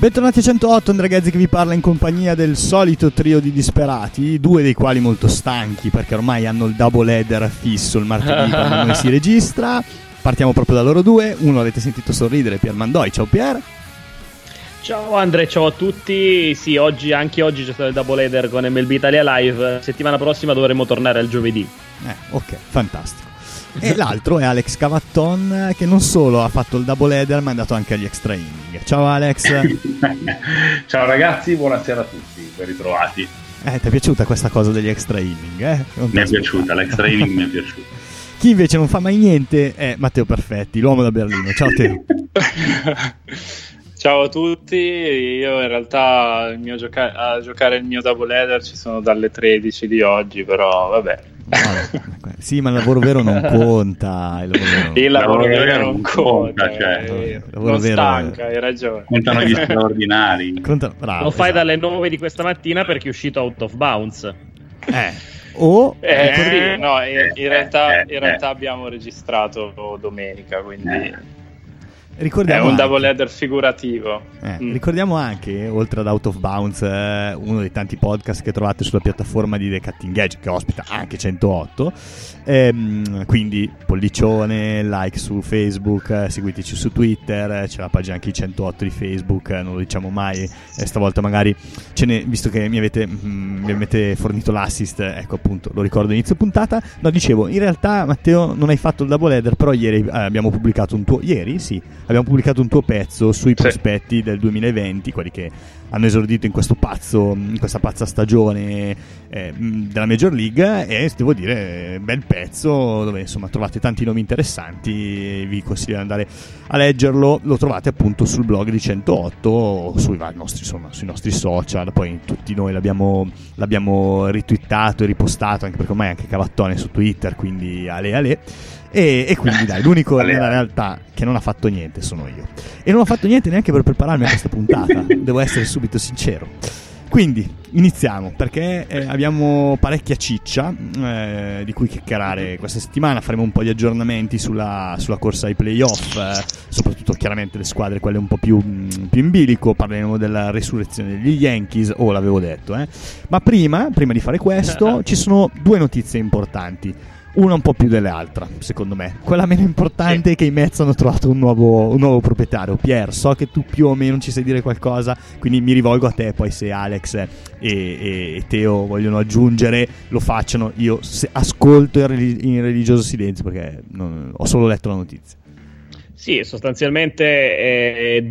Bentornati a 108, Andrea Ghezzi che vi parla in compagnia del solito trio di disperati, due dei quali molto stanchi perché ormai hanno il double header fisso il martedì quando noi si registra. Partiamo proprio da loro due. Uno avete sentito sorridere, Pier Mandoi. Ciao Pier. Ciao Andre, ciao a tutti. Sì, anche oggi c'è stato il double header con MLB Italia Live. Settimana prossima dovremo tornare al giovedì. Ok, fantastico. E l'altro è Alex Cavatton, che non solo ha fatto il double header ma è andato anche agli extra inning. Ciao Alex. Ciao ragazzi, buonasera a tutti, ben ritrovati. Ti è piaciuta questa cosa degli extra inning? Mi è piaciuta, l'extra inning mi è piaciuta. Chi invece non fa mai niente è Matteo Perfetti, l'uomo da Berlino. Ciao Teo. Ciao a tutti, io in realtà a giocare il mio double header ci sono dalle 13 di oggi, però vabbè. Sì, ma il lavoro vero non conta. Il lavoro vero non conta, non stanca, hai ragione. Contano gli straordinari. Bravo, lo fai esatto. Dalle 9 di questa mattina perché è uscito Out of Bounds. No, in realtà abbiamo registrato domenica, quindi ricordiamo è un double header figurativo. Ricordiamo anche, oltre ad Out of Bounds, uno dei tanti podcast che trovate sulla piattaforma di The Cutting Edge, che ospita anche 108. Quindi pollicione, like su Facebook, seguiteci su Twitter, c'è la pagina anche di 108 di Facebook, non lo diciamo mai, stavolta magari visto che mi avete fornito l'assist, ecco appunto, lo ricordo inizio puntata. No, dicevo, in realtà Matteo non hai fatto il double header, però ieri abbiamo pubblicato un tuo pezzo sui prospetti del 2020, quelli che hanno esordito in questa pazza stagione della Major League, e devo dire bel pezzo dove insomma trovate tanti nomi interessanti. Vi consiglio di andare a leggerlo, lo trovate appunto sul blog di 108 sui nostri social, poi tutti noi l'abbiamo ritwittato e ripostato, anche perché ormai anche Cavattone su Twitter, quindi ale. E quindi dai, l'unico nella realtà che non ha fatto niente sono io, e non ho fatto niente neanche per prepararmi a questa puntata, devo essere subito sincero. Quindi iniziamo, perché abbiamo parecchia ciccia di cui chiacchierare questa settimana. Faremo un po' di aggiornamenti sulla corsa ai playoff, soprattutto chiaramente le squadre quelle un po' più in bilico. Parleremo della resurrezione degli Yankees, l'avevo detto, ma prima di fare questo ci sono due notizie importanti. Una un po' più delle altre, secondo me. Quella meno importante è che i Mets hanno trovato un nuovo proprietario. Pier, so che tu più o meno ci sai dire qualcosa, quindi mi rivolgo a te. Poi se Alex e Teo vogliono aggiungere, lo facciano. Io ascolto in religioso silenzio, perché ho solo letto la notizia. Sì, sostanzialmente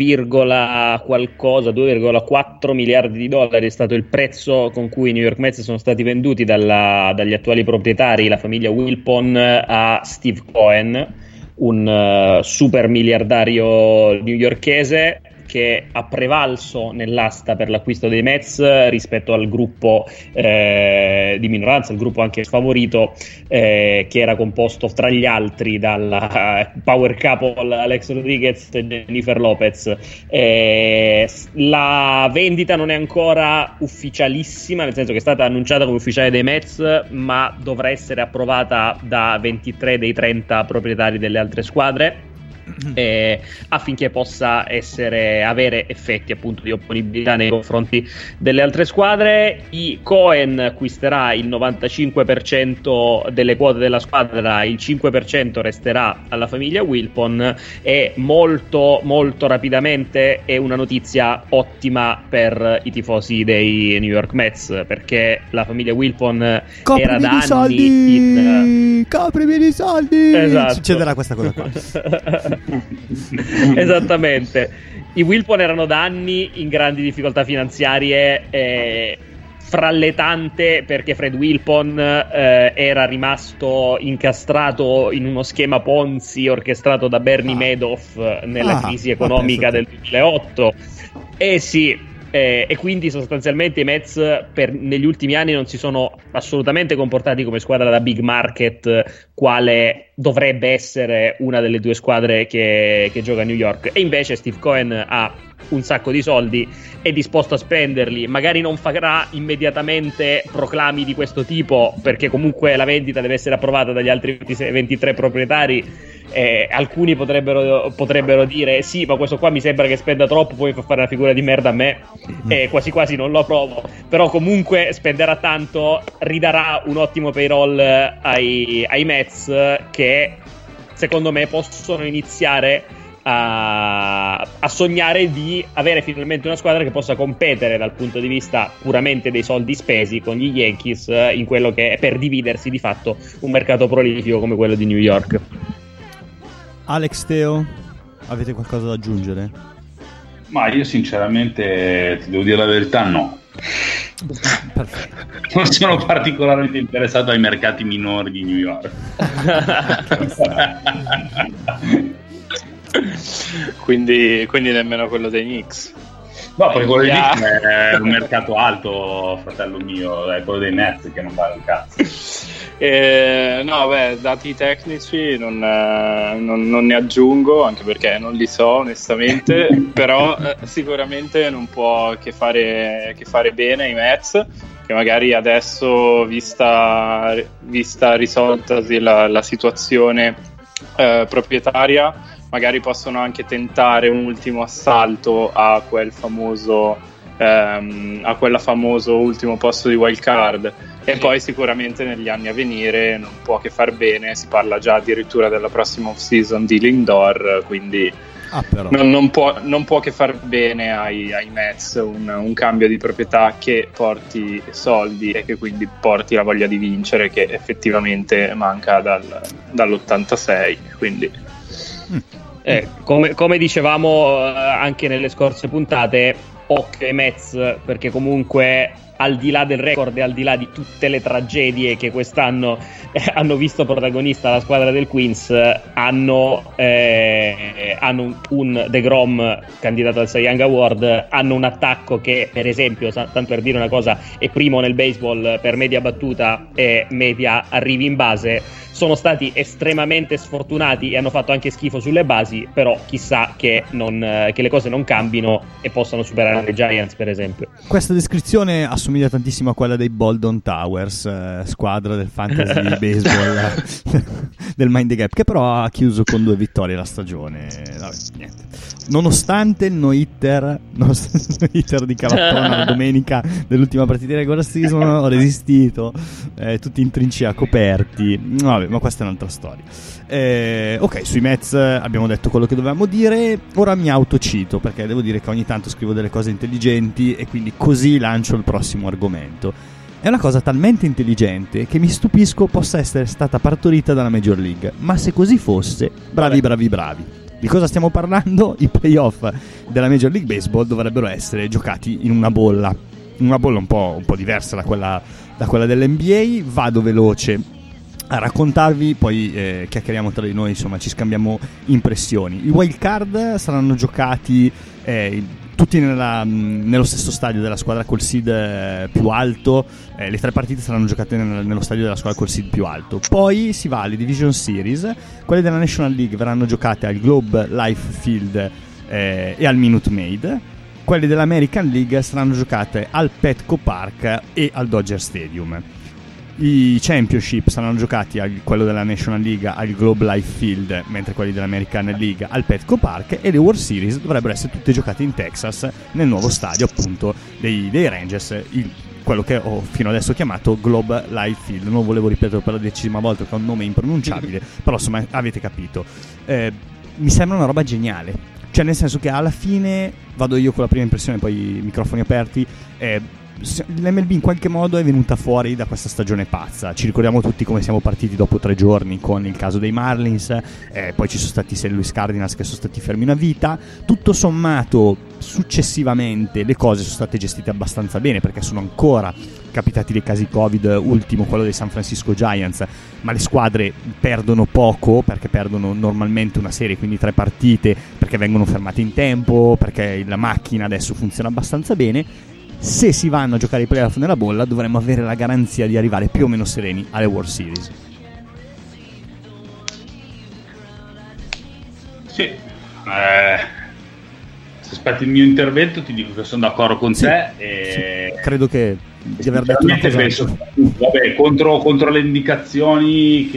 2,4 miliardi di dollari è stato il prezzo con cui i New York Mets sono stati venduti dagli attuali proprietari, la famiglia Wilpon, a Steve Cohen, un super miliardario newyorkese che ha prevalso nell'asta per l'acquisto dei Mets rispetto al gruppo di minoranza, il gruppo anche sfavorito, che era composto tra gli altri dalla power couple Alex Rodriguez e Jennifer Lopez. La vendita non è ancora ufficialissima, nel senso che è stata annunciata come ufficiale dei Mets, ma dovrà essere approvata da 23 dei 30 proprietari delle altre squadre, affinché possa avere effetti appunto di opponibilità nei confronti delle altre squadre. I Cohen acquisterà il 95% delle quote della squadra, il 5% resterà alla famiglia Wilpon, e molto molto rapidamente è una notizia ottima per i tifosi dei New York Mets, perché la famiglia Wilpon era da anni coprimi di soldi, esatto. Succederà questa cosa qua. Esattamente, i Wilpon erano da anni in grandi difficoltà finanziarie, fra le tante perché Fred Wilpon era rimasto incastrato in uno schema Ponzi orchestrato da Bernie Madoff nella crisi economica del 2008. E quindi sostanzialmente i Mets negli ultimi anni non si sono assolutamente comportati come squadra da big market, quale dovrebbe essere una delle due squadre che gioca a New York. E invece Steve Cohen ha un sacco di soldi, è disposto a spenderli. Magari non farà immediatamente proclami di questo tipo, perché comunque la vendita deve essere approvata dagli altri 23 proprietari, Alcuni potrebbero dire sì, ma questo qua mi sembra che spenda troppo, poi fa fare una figura di merda a me, quasi quasi non lo approvo, però comunque spenderà tanto, ridarà un ottimo payroll ai Mets, che secondo me possono iniziare a sognare di avere finalmente una squadra che possa competere dal punto di vista puramente dei soldi spesi con gli Yankees in quello che è, per dividersi di fatto, un mercato prolifico come quello di New York. Alex, Teo, avete qualcosa da aggiungere? Ma io sinceramente ti devo dire la verità, no. Perfetto. Non sono particolarmente interessato ai mercati minori di New York. quindi nemmeno quello dei Knicks. No, perché quello dei Knicks è un mercato alto, fratello mio, è quello dei Nets che non vale un cazzo. No, beh, dati tecnici non ne aggiungo, anche perché non li so onestamente, però sicuramente non può che fare bene i Mets, che magari adesso, vista risoltasi la situazione proprietaria, magari possono anche tentare un ultimo assalto a quel famoso ultimo posto di wild card, e poi sicuramente negli anni a venire non può che far bene. Si parla già addirittura della prossima off season di Lindor, quindi non può che far bene ai Mets un cambio di proprietà che porti soldi e che quindi porti la voglia di vincere, che effettivamente manca dall'86, quindi come dicevamo anche nelle scorse puntate, occhio ai Mets, perché comunque al di là del record e al di là di tutte le tragedie che quest'anno hanno visto protagonista la squadra del Queens, hanno un DeGrom candidato al Cy Young Award, hanno un attacco che, per esempio, tanto per dire una cosa, è primo nel baseball per media battuta e media arrivi in base. Sono stati estremamente sfortunati e hanno fatto anche schifo sulle basi, però chissà che le cose non cambino e possano superare i Giants, per esempio. Questa descrizione assomiglia tantissimo a quella dei Boldon Towers, squadra del fantasy baseball del Mind the Gap, che però ha chiuso con 2 vittorie la stagione. Vabbè, niente. Nonostante il no-hitter di Cavattona la domenica dell'ultima partita di regular season, ho resistito, tutti in trincea coperti. Vabbè, ma questa è un'altra storia. Ok, sui Mets abbiamo detto quello che dovevamo dire. Ora mi autocito, perché devo dire che ogni tanto scrivo delle cose intelligenti e quindi così lancio il prossimo argomento. È una cosa talmente intelligente che mi stupisco possa essere stata partorita dalla Major League, ma se così fosse, bravi. Di cosa stiamo parlando? I playoff della Major League Baseball dovrebbero essere giocati in una bolla un po' diversa da quella dell'NBA. Vado veloce a raccontarvi, poi chiacchieriamo tra di noi, insomma ci scambiamo impressioni. I wild card saranno giocati tutti nello stesso stadio della squadra col seed più alto. Le 3 partite saranno giocate nello stadio della squadra col seed più alto. Poi si va alle Division Series. Quelle della National League verranno giocate al Globe Life Field e al Minute Maid. Quelle dell'American League saranno giocate al Petco Park e al Dodger Stadium. I Championship saranno giocati quello della National League al Globe Life Field, mentre quelli dell'American League al Petco Park, e le World Series dovrebbero essere tutte giocate in Texas, nel nuovo stadio appunto dei Rangers, quello che ho fino adesso chiamato Globe Life Field. Non volevo ripeterlo per la 10ª volta, che è un nome impronunciabile, però insomma avete capito. Mi sembra una roba geniale, cioè nel senso che alla fine, vado io con la prima impressione, poi i microfoni aperti, l'MLB in qualche modo è venuta fuori da questa stagione pazza. Ci ricordiamo tutti come siamo partiti dopo 3 giorni con il caso dei Marlins, poi ci sono stati i St. Louis Cardinals che sono stati fermi una vita. Tutto sommato, successivamente le cose sono state gestite abbastanza bene, perché sono ancora capitati dei casi Covid, ultimo quello dei San Francisco Giants, ma le squadre perdono poco, perché perdono normalmente una serie, quindi 3 partite, perché vengono fermate in tempo, perché la macchina adesso funziona abbastanza bene. Se si vanno a giocare i playoff nella bolla, dovremmo avere la garanzia di arrivare più o meno sereni alle World Series. Sì, se aspetti il mio intervento ti dico che sono d'accordo con te sì. Credo che di aver detto una cosa. Penso, vabbè, contro le indicazioni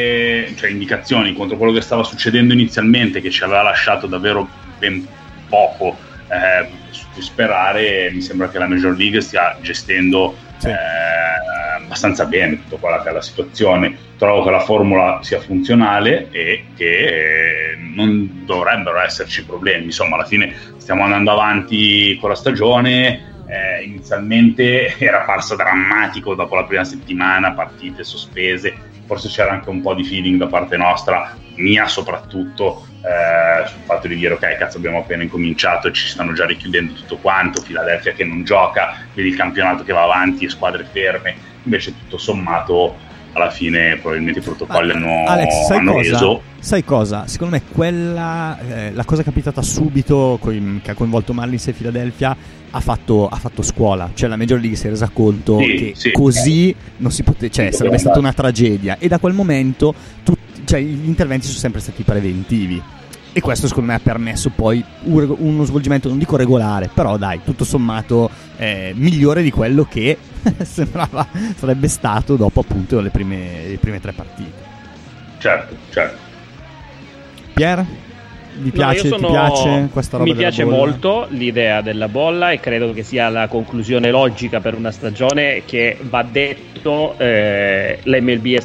contro quello che stava succedendo inizialmente, che ci aveva lasciato davvero ben poco su cui sperare, mi sembra che la Major League stia gestendo abbastanza bene tutta quella che è la situazione. Trovo che la formula sia funzionale e che non dovrebbero esserci problemi. Insomma, alla fine stiamo andando avanti con la stagione. Inizialmente era parso drammatico dopo la prima settimana, partite sospese, forse c'era anche un po' di feeling da parte nostra, mia soprattutto, sul fatto di dire ok, cazzo, abbiamo appena incominciato e ci stanno già richiudendo tutto quanto, Philadelphia che non gioca, vedi il campionato che va avanti e squadre ferme. Invece tutto sommato alla fine probabilmente i protocolli hanno reso. Sai cosa? Secondo me quella la cosa capitata subito che ha coinvolto Marlins e Philadelphia ha fatto scuola, cioè la Major League si è resa conto che così non si poteva, cioè sarebbe stata una tragedia, e da quel momento gli interventi sono sempre stati preventivi, e questo secondo me ha permesso poi uno svolgimento, non dico regolare, però dai, tutto sommato migliore di quello che sembrava sarebbe stato dopo appunto le prime 3 partite. Certo. Pier? Ti piace questa roba? Mi piace molto l'idea della bolla, e credo che sia la conclusione logica per una stagione che, va detto, l'MLB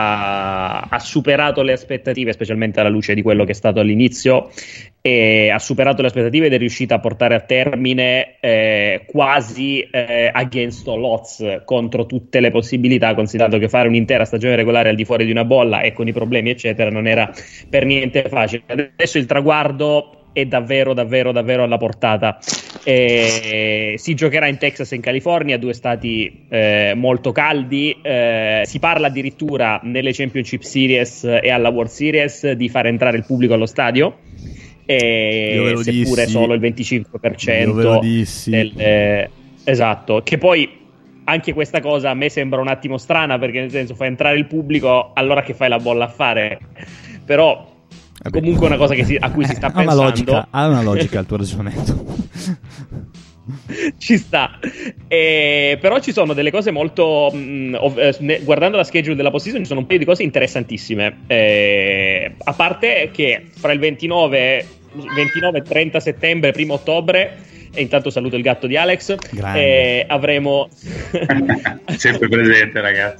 ha superato le aspettative, specialmente alla luce di quello che è stato all'inizio, e ha superato le aspettative ed è riuscita a portare a termine quasi against all odds, contro tutte le possibilità, considerato che fare un'intera stagione regolare al di fuori di una bolla e con i problemi eccetera non era per niente facile. Adesso il traguardo è davvero alla portata. Si giocherà in Texas e in California, 2 stati molto caldi. Si parla addirittura nelle Championship Series e alla World Series di far entrare il pubblico allo stadio, seppure solo il 25%. Esatto, che poi anche questa cosa a me sembra un attimo strana, perché nel senso, fai entrare il pubblico, allora che fai la bolla a fare? Però comunque è una cosa a cui si sta pensando. Ha una logica il tuo ragionamento. Ci sta, però ci sono delle cose molto guardando la schedule della postseason ci sono un paio di cose interessantissime, a parte che fra il 29 e 30 settembre, 1 ottobre, e intanto saluto il gatto di Alex, avremo sempre presente, ragazzi,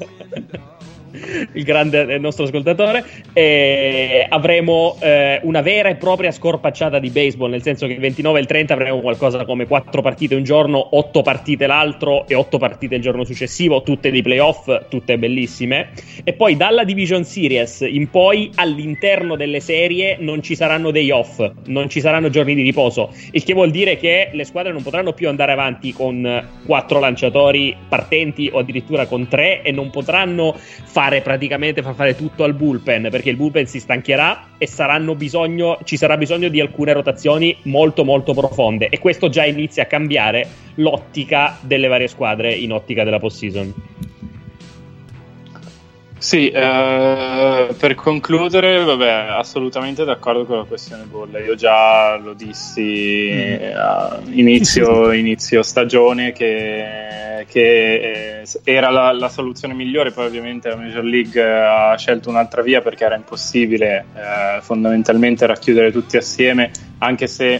il nostro ascoltatore, avremo una vera e propria scorpacciata di baseball, nel senso che il 29 e il 30 avremo qualcosa come 4 partite un giorno, 8 partite l'altro e 8 partite il giorno successivo, tutte di playoff, tutte bellissime, e poi dalla Division Series in poi all'interno delle serie non ci saranno day off, non ci saranno giorni di riposo, il che vuol dire che le squadre non potranno più andare avanti con 4 lanciatori partenti o addirittura con 3, e non potranno far fare tutto al bullpen, perché il bullpen si stancherà e ci sarà bisogno di alcune rotazioni molto molto profonde, e questo già inizia a cambiare l'ottica delle varie squadre in ottica della postseason. Sì, per concludere, assolutamente d'accordo con la questione bolla. Io già lo dissi a inizio stagione che era la soluzione migliore. Poi ovviamente la Major League ha scelto un'altra via, perché era impossibile fondamentalmente racchiudere tutti assieme, anche se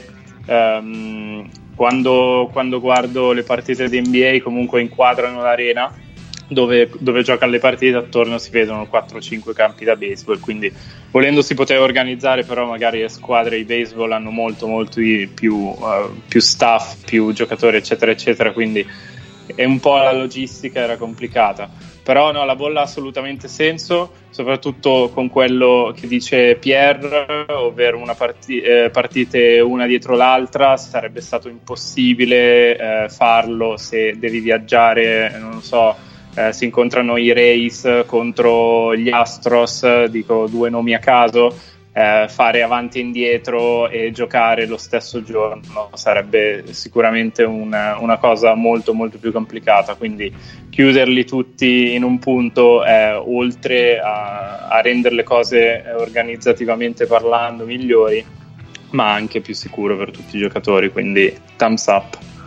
quando guardo le partite di NBA comunque inquadrano l'arena dove giocano le partite, attorno si vedono 4-5 campi da baseball, quindi volendo si poteva organizzare, però magari le squadre di baseball hanno molto più staff, più giocatori eccetera eccetera, quindi è un po' la logistica era complicata. Però no, la bolla ha assolutamente senso, soprattutto con quello che dice Pierre, ovvero partite una dietro l'altra. Sarebbe stato impossibile farlo se devi viaggiare, non lo so, si incontrano i Rays contro gli Astros, dico 2 nomi a caso, fare avanti e indietro e giocare lo stesso giorno sarebbe sicuramente una cosa molto molto più complicata, quindi chiuderli tutti in un punto oltre a rendere le cose organizzativamente parlando migliori, ma anche più sicuro per tutti i giocatori, quindi thumbs up.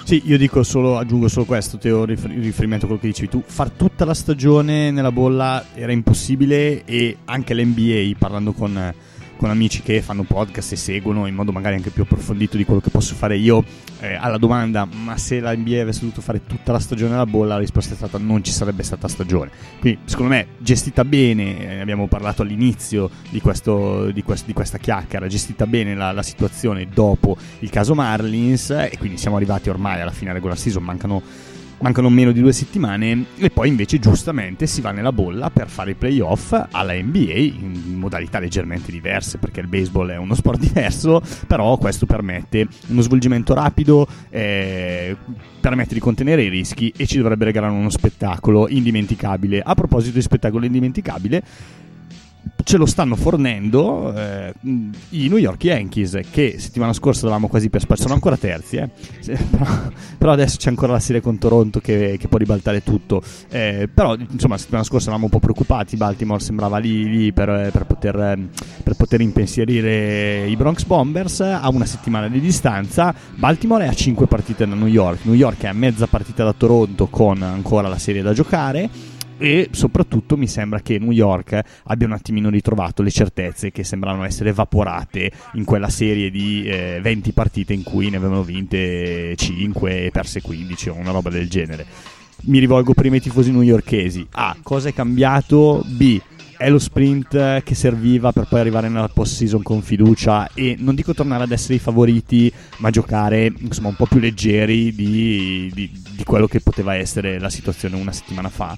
Sì, io aggiungo solo questo, Teo, in riferimento a quello che dicevi tu. Far tutta la stagione nella bolla era impossibile, e anche l'NBA, parlando con amici che fanno podcast e seguono in modo magari anche più approfondito di quello che posso fare io, alla domanda ma se la NBA avesse dovuto fare tutta la stagione nella bolla, la risposta è stata non ci sarebbe stata stagione. Quindi secondo me gestita bene, abbiamo parlato all'inizio di questa chiacchiera, gestita bene la situazione dopo il caso Marlins, e quindi siamo arrivati ormai alla fine regular season, mancano meno di 2 settimane, e poi invece giustamente si va nella bolla per fare i playoff alla NBA in modalità leggermente diverse, perché il baseball è uno sport diverso, però questo permette uno svolgimento rapido, permette di contenere i rischi e ci dovrebbe regalare uno spettacolo indimenticabile. A proposito di spettacolo indimenticabile, ce lo stanno fornendo i New York Yankees, che settimana scorsa davamo quasi per sono ancora terzi, però adesso c'è ancora la serie con Toronto che può ribaltare tutto, però insomma settimana scorsa eravamo un po' preoccupati. Baltimore sembrava lì per poter impensierire i Bronx Bombers. A una settimana di distanza Baltimore è a 5 partite da New York è a mezza partita da Toronto, con ancora la serie da giocare. E soprattutto mi sembra che New York abbia un attimino ritrovato le certezze che sembravano essere evaporate in quella serie di 20 partite in cui ne avevano vinte 5 e perse 15 o una roba del genere. Mi rivolgo prima ai tifosi newyorkesi: A, cosa è cambiato? B, è lo sprint che serviva per poi arrivare nella post-season con fiducia e non dico tornare ad essere i favoriti, ma giocare insomma un po' più leggeri di quello che poteva essere la situazione una settimana fa.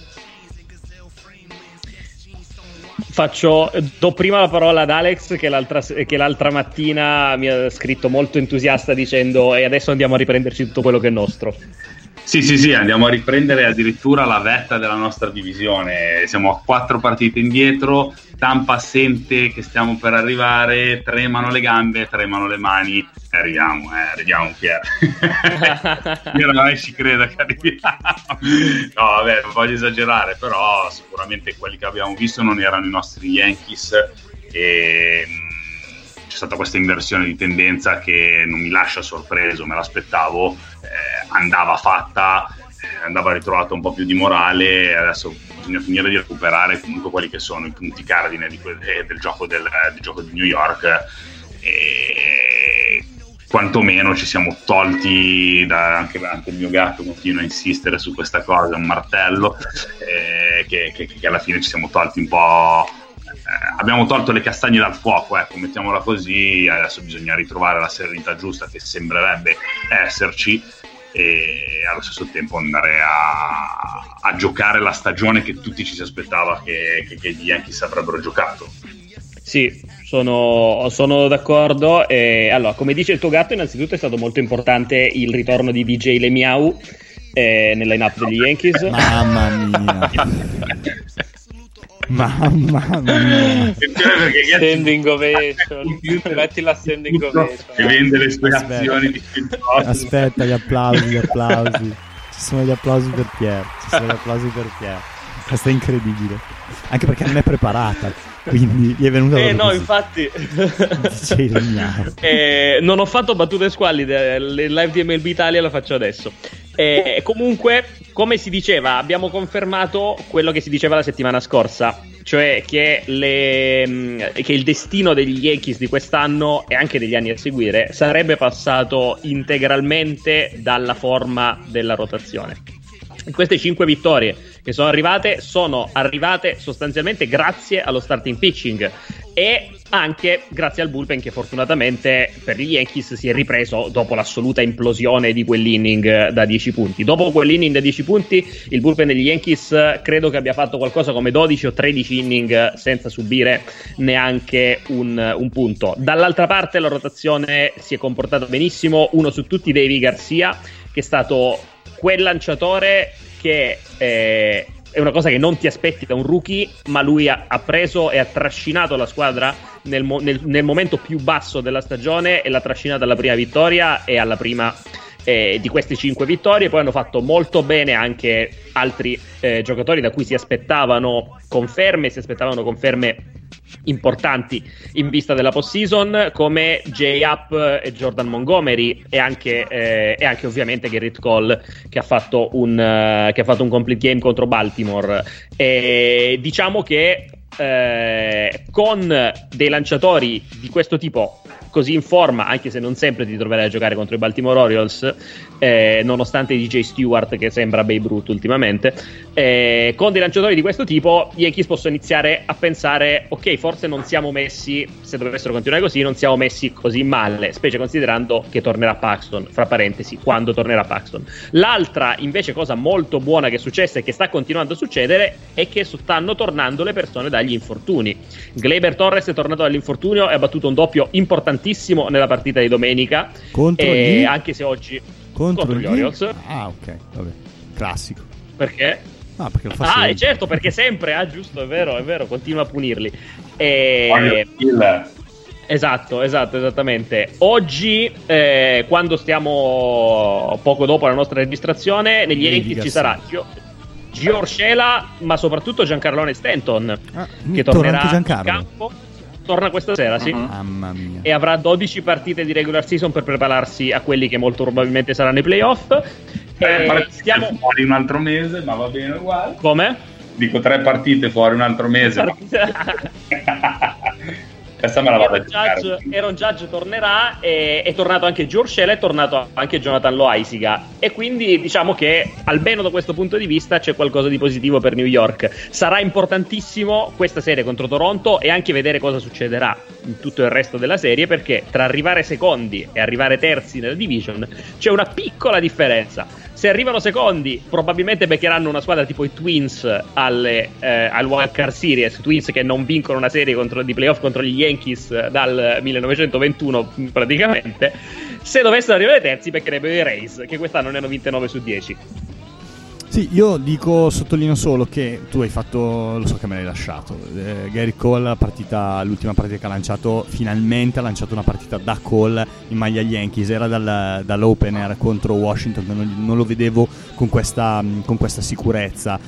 Do prima la parola ad Alex, che l'altra mattina mi ha scritto molto entusiasta dicendo: e adesso andiamo a riprenderci tutto quello che è nostro. Sì, andiamo a riprendere addirittura la vetta della nostra divisione. Siamo a 4 partite indietro, Tampa assente che stiamo per arrivare, tremano le gambe, tremano le mani. Arriviamo Pier. Io non ci credo che arriviamo. No, vabbè, non voglio esagerare, però sicuramente quelli che abbiamo visto non erano i nostri Yankees, e c'è stata questa inversione di tendenza che non mi lascia sorpreso, me l'aspettavo, andava fatta, andava ritrovata un po' più di morale. Adesso bisogna finire di recuperare comunque quelli che sono i punti cardine del gioco del gioco di New York, e quantomeno ci siamo tolti anche il mio gatto continua a insistere su questa cosa, un martello, che alla fine ci siamo tolti un po', abbiamo tolto le castagne dal fuoco, mettiamola così. Adesso bisogna ritrovare la serenità giusta che sembrerebbe esserci, e allo stesso tempo andare a giocare la stagione che tutti ci si aspettava che gli Yankees avrebbero giocato. Sì, sono d'accordo. Allora, come dice il tuo gatto, innanzitutto è stato molto importante il ritorno di DJ Lemieux nel line-up degli Yankees. Mamma mia. Standing ovation, metti la standing ovation e vende le sue azioni di aspetta, gli applausi ci sono gli applausi per Pier, questa è incredibile, anche perché non è preparata, quindi gli è venuta no così. Infatti non ho fatto battute squallide, le live di MLB Italia la faccio adesso. Comunque, come si diceva, abbiamo confermato quello che si diceva la settimana scorsa, cioè che il destino degli Yankees di quest'anno e anche degli anni a seguire sarebbe passato integralmente dalla forma della rotazione. Queste 5 vittorie che sono arrivate sostanzialmente grazie allo starting pitching e anche grazie al bullpen, che fortunatamente per gli Yankees si è ripreso dopo l'assoluta implosione di quell'inning da 10 punti. Dopo quell'inning da 10 punti il bullpen degli Yankees credo che abbia fatto qualcosa come 12 o 13 inning senza subire neanche un punto. Dall'altra parte la rotazione si è comportata benissimo, uno su tutti Deivi Garcia, che è stato quel lanciatore che è una cosa che non ti aspetti da un rookie, ma lui ha preso e ha trascinato la squadra nel momento più basso della stagione e l'ha trascinata alla prima vittoria e alla prima di queste 5 vittorie. Poi hanno fatto molto bene anche altri giocatori da cui si aspettavano conferme importanti in vista della postseason, come J-Up e Jordan Montgomery, e anche ovviamente Gerrit Cole, che ha fatto un complete game contro Baltimore. Diciamo che con dei lanciatori di questo tipo così in forma, anche se non sempre ti troverai a giocare contro i Baltimore Orioles, nonostante DJ Stewart che sembra Babe Ruth ultimamente, con dei lanciatori di questo tipo gli Yankees possono iniziare a pensare: ok, forse non siamo messi, se dovessero continuare così, non siamo messi così male, specie considerando che tornerà Paxton, fra parentesi, quando tornerà Paxton. L'altra invece cosa molto buona che è successa e che sta continuando a succedere è che stanno tornando le persone dagli infortuni. Gleyber Torres è tornato dall'infortunio e ha battuto un doppio importantissimo nella partita di domenica, anche se oggi contro gli Orioles. Ah, ok, vabbè, classico. Perché? Ah, perché lo fa sempre. Certo, perché sempre, giusto, è vero, continua a punirli. Esatto, esattamente. Oggi, quando stiamo poco dopo la nostra registrazione, negli Yankees ci sarà Gio Urshela, ma soprattutto Giancarlo Stanton, che tornerà in campo. Torna questa sera, sì. Mamma mia. E avrà 12 partite di regular season per prepararsi a quelli che molto probabilmente saranno i playoff. Stiamo fuori un altro mese, ma va bene uguale. Come? Dico 3 partite fuori un altro mese. Questa me la vado a giocare. Aaron Judge tornerà, è tornato anche Gio Urshela, è tornato anche Jonathan Loaisiga, e quindi diciamo che almeno da questo punto di vista c'è qualcosa di positivo per New York. Sarà importantissimo questa serie contro Toronto e anche vedere cosa succederà in tutto il resto della serie, perché tra arrivare secondi e arrivare terzi nella division c'è una piccola differenza. Se arrivano secondi, probabilmente beccheranno una squadra tipo i Twins al Wild Card Series. Twins che non vincono una serie di playoff contro gli Yankees dal 1921 praticamente. Se dovessero arrivare terzi, beccherebbero i Rays, che quest'anno ne hanno vinte 9 su 10. Sì, io sottolineo solo che tu hai fatto, lo so che me l'hai lasciato, Gerrit Cole, l'ultima partita che ha lanciato, finalmente ha lanciato una partita da Cole in maglia Yankees. Era dall'opener contro Washington che non lo vedevo con questa sicurezza.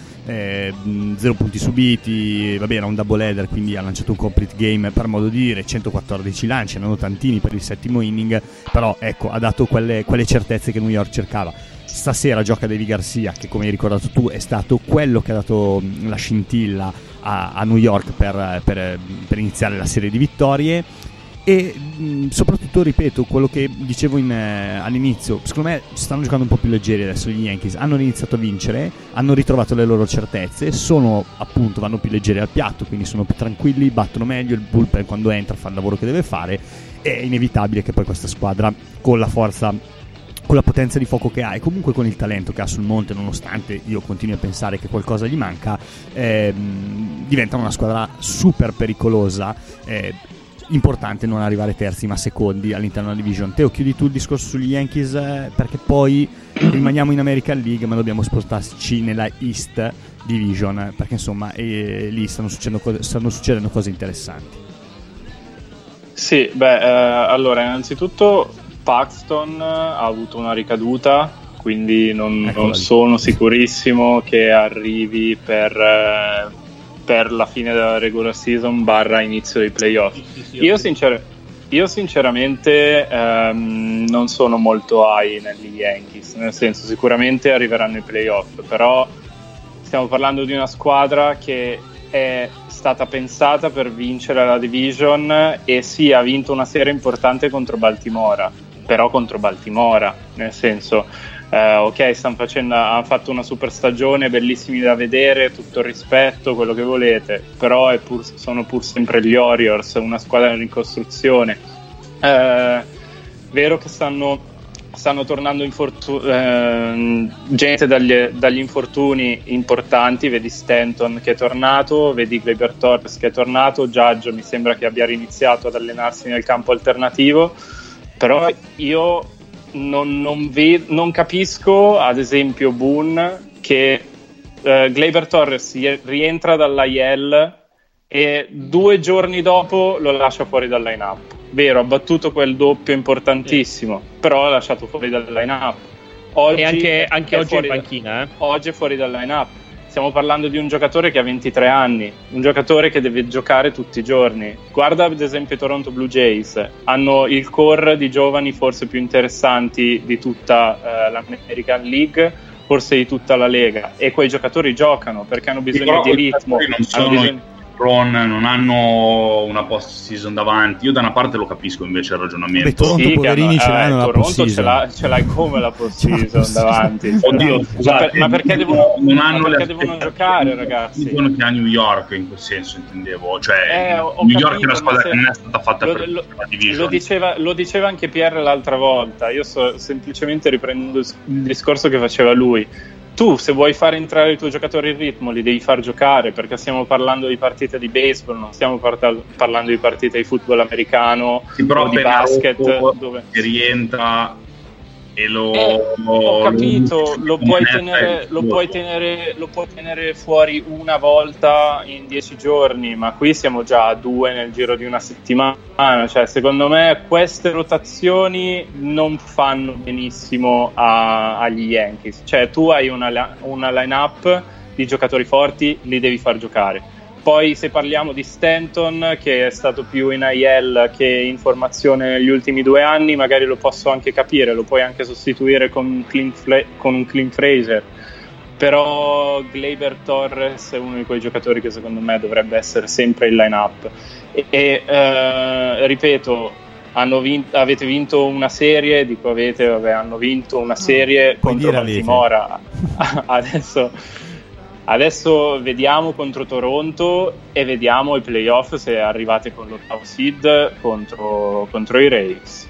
0 punti subiti, vabbè, era un double header, quindi ha lanciato un complete game per modo di dire, 114 lanci, erano tantini per il settimo inning, però ecco, ha dato quelle certezze che New York cercava. Stasera gioca Deivi Garcia, che come hai ricordato tu è stato quello che ha dato la scintilla a New York per iniziare la serie di vittorie. E soprattutto, ripeto, quello che dicevo all'inizio, secondo me stanno giocando un po' più leggeri adesso gli Yankees, hanno iniziato a vincere, hanno ritrovato le loro certezze, vanno più leggeri al piatto, quindi sono più tranquilli, battono meglio, il bullpen quando entra fa il lavoro che deve fare. È inevitabile che poi questa squadra, con la forza, con la potenza di fuoco che ha e comunque con il talento che ha sul monte, nonostante io continui a pensare che qualcosa gli manca, diventa una squadra super pericolosa. Importante non arrivare terzi ma secondi all'interno della division. Teo, chiudi tu il discorso sugli Yankees, perché poi rimaniamo in American League ma dobbiamo spostarci nella East Division, perché insomma lì stanno succedendo cose interessanti. Sì, allora innanzitutto Paxton ha avuto una ricaduta, quindi non sono sicurissimo che arrivi per la fine della regular season / inizio dei playoff. Io sinceramente non sono molto high negli Yankees, nel senso, sicuramente arriveranno i playoff, però stiamo parlando di una squadra che è stata pensata per vincere la division, e sì, ha vinto una serie importante contro Baltimora, però contro Baltimora, nel senso, ok, hanno fatto una super stagione, bellissimi da vedere, tutto il rispetto, quello che volete, però sono pur sempre gli Orioles, una squadra in ricostruzione. Vero che stanno tornando gente dagli infortuni importanti, vedi Stanton che è tornato, vedi Gleyber Torres che è tornato, Judge mi sembra che abbia riniziato ad allenarsi nel campo alternativo, però io non capisco, ad esempio, Boone, che Gleyber Torres rientra dall'IL e 2 giorni dopo lo lascia fuori dal line-up. Vero, ha battuto quel doppio importantissimo, però l'ha lasciato fuori dal line-up. Oggi e anche oggi è in panchina. Oggi è fuori dal line-up. stiamo parlando di un giocatore che ha 23 anni, un giocatore che deve giocare tutti i giorni. Guarda ad esempio i Toronto Blue Jays, hanno il core di giovani forse più interessanti di tutta l'American League, forse di tutta la Lega, e quei giocatori giocano perché hanno bisogno di ritmo, non hanno una post season davanti. Io da una parte lo capisco invece il ragionamento. Beh, Toronto poverini ce l'hanno la post season. Ce l'hai come la post season davanti. Oddio, scusate, ma perché devono giocare, ragazzi? Dicono che a New York, in quel senso intendevo, cioè New York è una squadra che non è stata fatta per la division. Lo diceva anche Pierre l'altra volta. Io sto semplicemente riprendendo il discorso che faceva lui. Tu, se vuoi fare entrare i tuoi giocatori in ritmo, li devi far giocare, perché stiamo parlando di partite di baseball, non stiamo parlando di partite di football americano o di basket, dove rientra e ho capito, lo puoi tenere fuori una volta in 10 giorni, ma qui siamo già a 2 nel giro di una settimana. Cioè, secondo me queste rotazioni non fanno benissimo agli Yankees. Cioè, tu hai una line-up di giocatori forti, li devi far giocare. Poi se parliamo di Stanton, che è stato più in IL che in formazione negli ultimi 2 anni, magari lo posso anche capire, lo puoi anche sostituire con un Clint Frazier, però Gleyber Torres è uno di quei giocatori che secondo me dovrebbe essere sempre in line-up. Ripeto, avete vinto una serie, hanno vinto una serie contro Baltimora. Adesso vediamo contro Toronto e vediamo i playoff se arrivate con l'8º seed contro i Rays.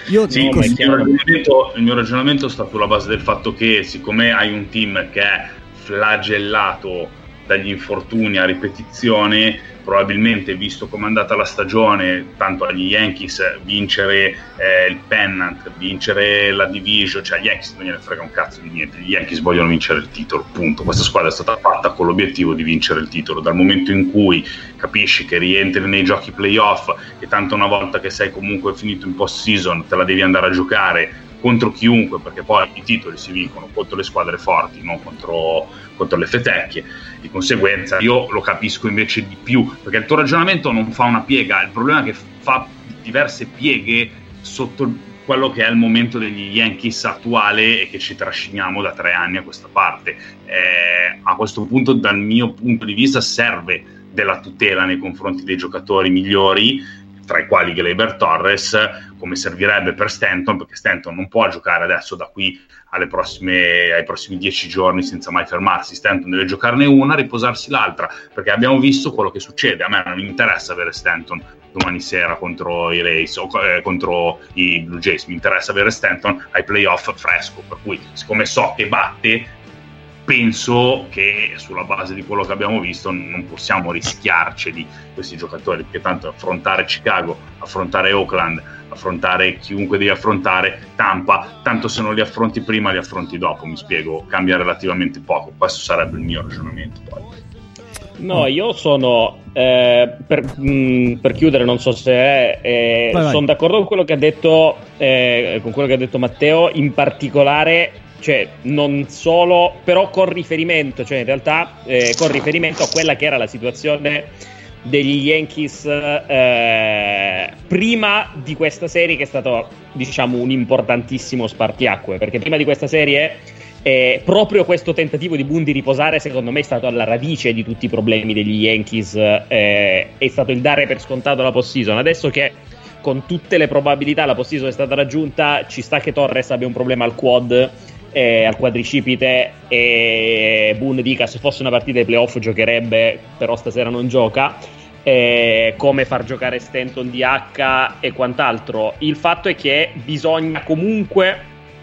Il mio ragionamento sta sulla base del fatto che, siccome hai un team che è flagellato dagli infortuni a ripetizione, probabilmente, visto come è andata la stagione, tanto agli Yankees vincere il pennant, vincere la division, cioè agli Yankees non gliene frega un cazzo di niente, gli Yankees vogliono vincere il titolo, punto. Questa squadra è stata fatta con l'obiettivo di vincere il titolo. Dal momento in cui capisci che rientri nei giochi playoff e tanto una volta che sei comunque finito in post season te la devi andare a giocare contro chiunque, perché poi i titoli si vincono contro le squadre forti, non contro le fetecchie. Di conseguenza io lo capisco invece di più, perché il tuo ragionamento non fa una piega, il problema è che fa diverse pieghe sotto quello che è il momento degli Yankees attuale e che ci trasciniamo da 3 anni a questa parte. A questo punto, dal mio punto di vista, serve della tutela nei confronti dei giocatori migliori, tra i quali Gleyber Torres, come servirebbe per Stanton, perché Stanton non può giocare adesso da qui ai prossimi 10 giorni senza mai fermarsi. Stanton deve giocarne una, riposarsi l'altra, perché abbiamo visto quello che succede. A me non interessa avere Stanton domani sera contro i Rays o contro i Blue Jays, mi interessa avere Stanton ai playoff fresco, per cui siccome so che batte, penso che sulla base di quello che abbiamo visto non possiamo rischiarci di questi giocatori, perché tanto affrontare Chicago, affrontare Oakland, affrontare chiunque devi affrontare, Tampa, tanto se non li affronti prima li affronti dopo, mi spiego, cambia relativamente poco. Questo sarebbe il mio ragionamento poi. No, io sono per chiudere, non so se sono d'accordo con quello che ha detto Matteo, in particolare, cioè non solo, però con riferimento, cioè in realtà con riferimento a quella che era la situazione degli Yankees prima di questa serie, che è stato, diciamo, un importantissimo spartiacque, perché prima di questa serie proprio questo tentativo di Boone di riposare, secondo me, è stato alla radice di tutti i problemi degli Yankees, è stato il dare per scontato la postseason. Adesso che con tutte le probabilità la postseason è stata raggiunta, ci sta che Torres abbia un problema al quad, al quadricipite, e Boone dica se fosse una partita di playoff giocherebbe, però stasera non gioca, come far giocare Stanton DH e quant'altro. Il fatto è che bisogna comunque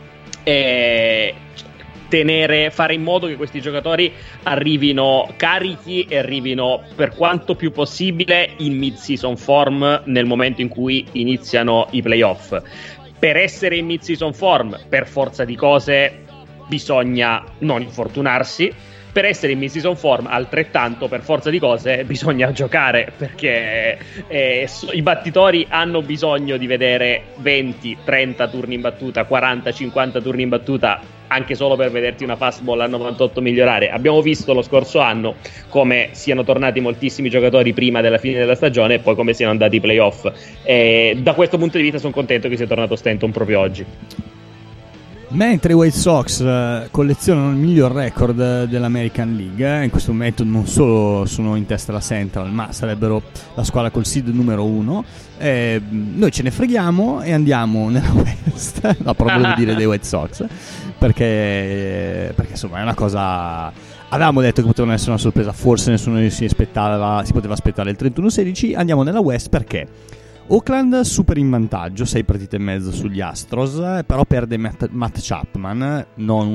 fare in modo che questi giocatori arrivino carichi e arrivino per quanto più possibile in mid-season form nel momento in cui iniziano i playoff. Per essere in mid-season form, per forza di cose, bisogna non infortunarsi. Per essere in mid-season form, altrettanto, per forza di cose, bisogna giocare, perché i battitori hanno bisogno di vedere 20, 30 turni in battuta, 40, 50 turni in battuta anche solo per vederti una fastball a 98 migliorare. Abbiamo visto lo scorso anno come siano tornati moltissimi giocatori prima della fine della stagione e poi come siano andati i playoff. Da questo punto di vista sono contento che sia tornato Stanton proprio oggi. Mentre i White Sox collezionano il miglior record dell'American League, in questo momento non solo sono in testa alla Central, ma sarebbero la squadra col seed numero 1. Noi ce ne freghiamo e andiamo nella West, no, però volevo dire dei White Sox, perché insomma è una cosa. Avevamo detto che potevano essere una sorpresa, forse nessuno si poteva aspettare il 31-16. Andiamo nella West perché Oakland super in vantaggio, 6 partite e mezzo sugli Astros, però perde Matt Chapman, non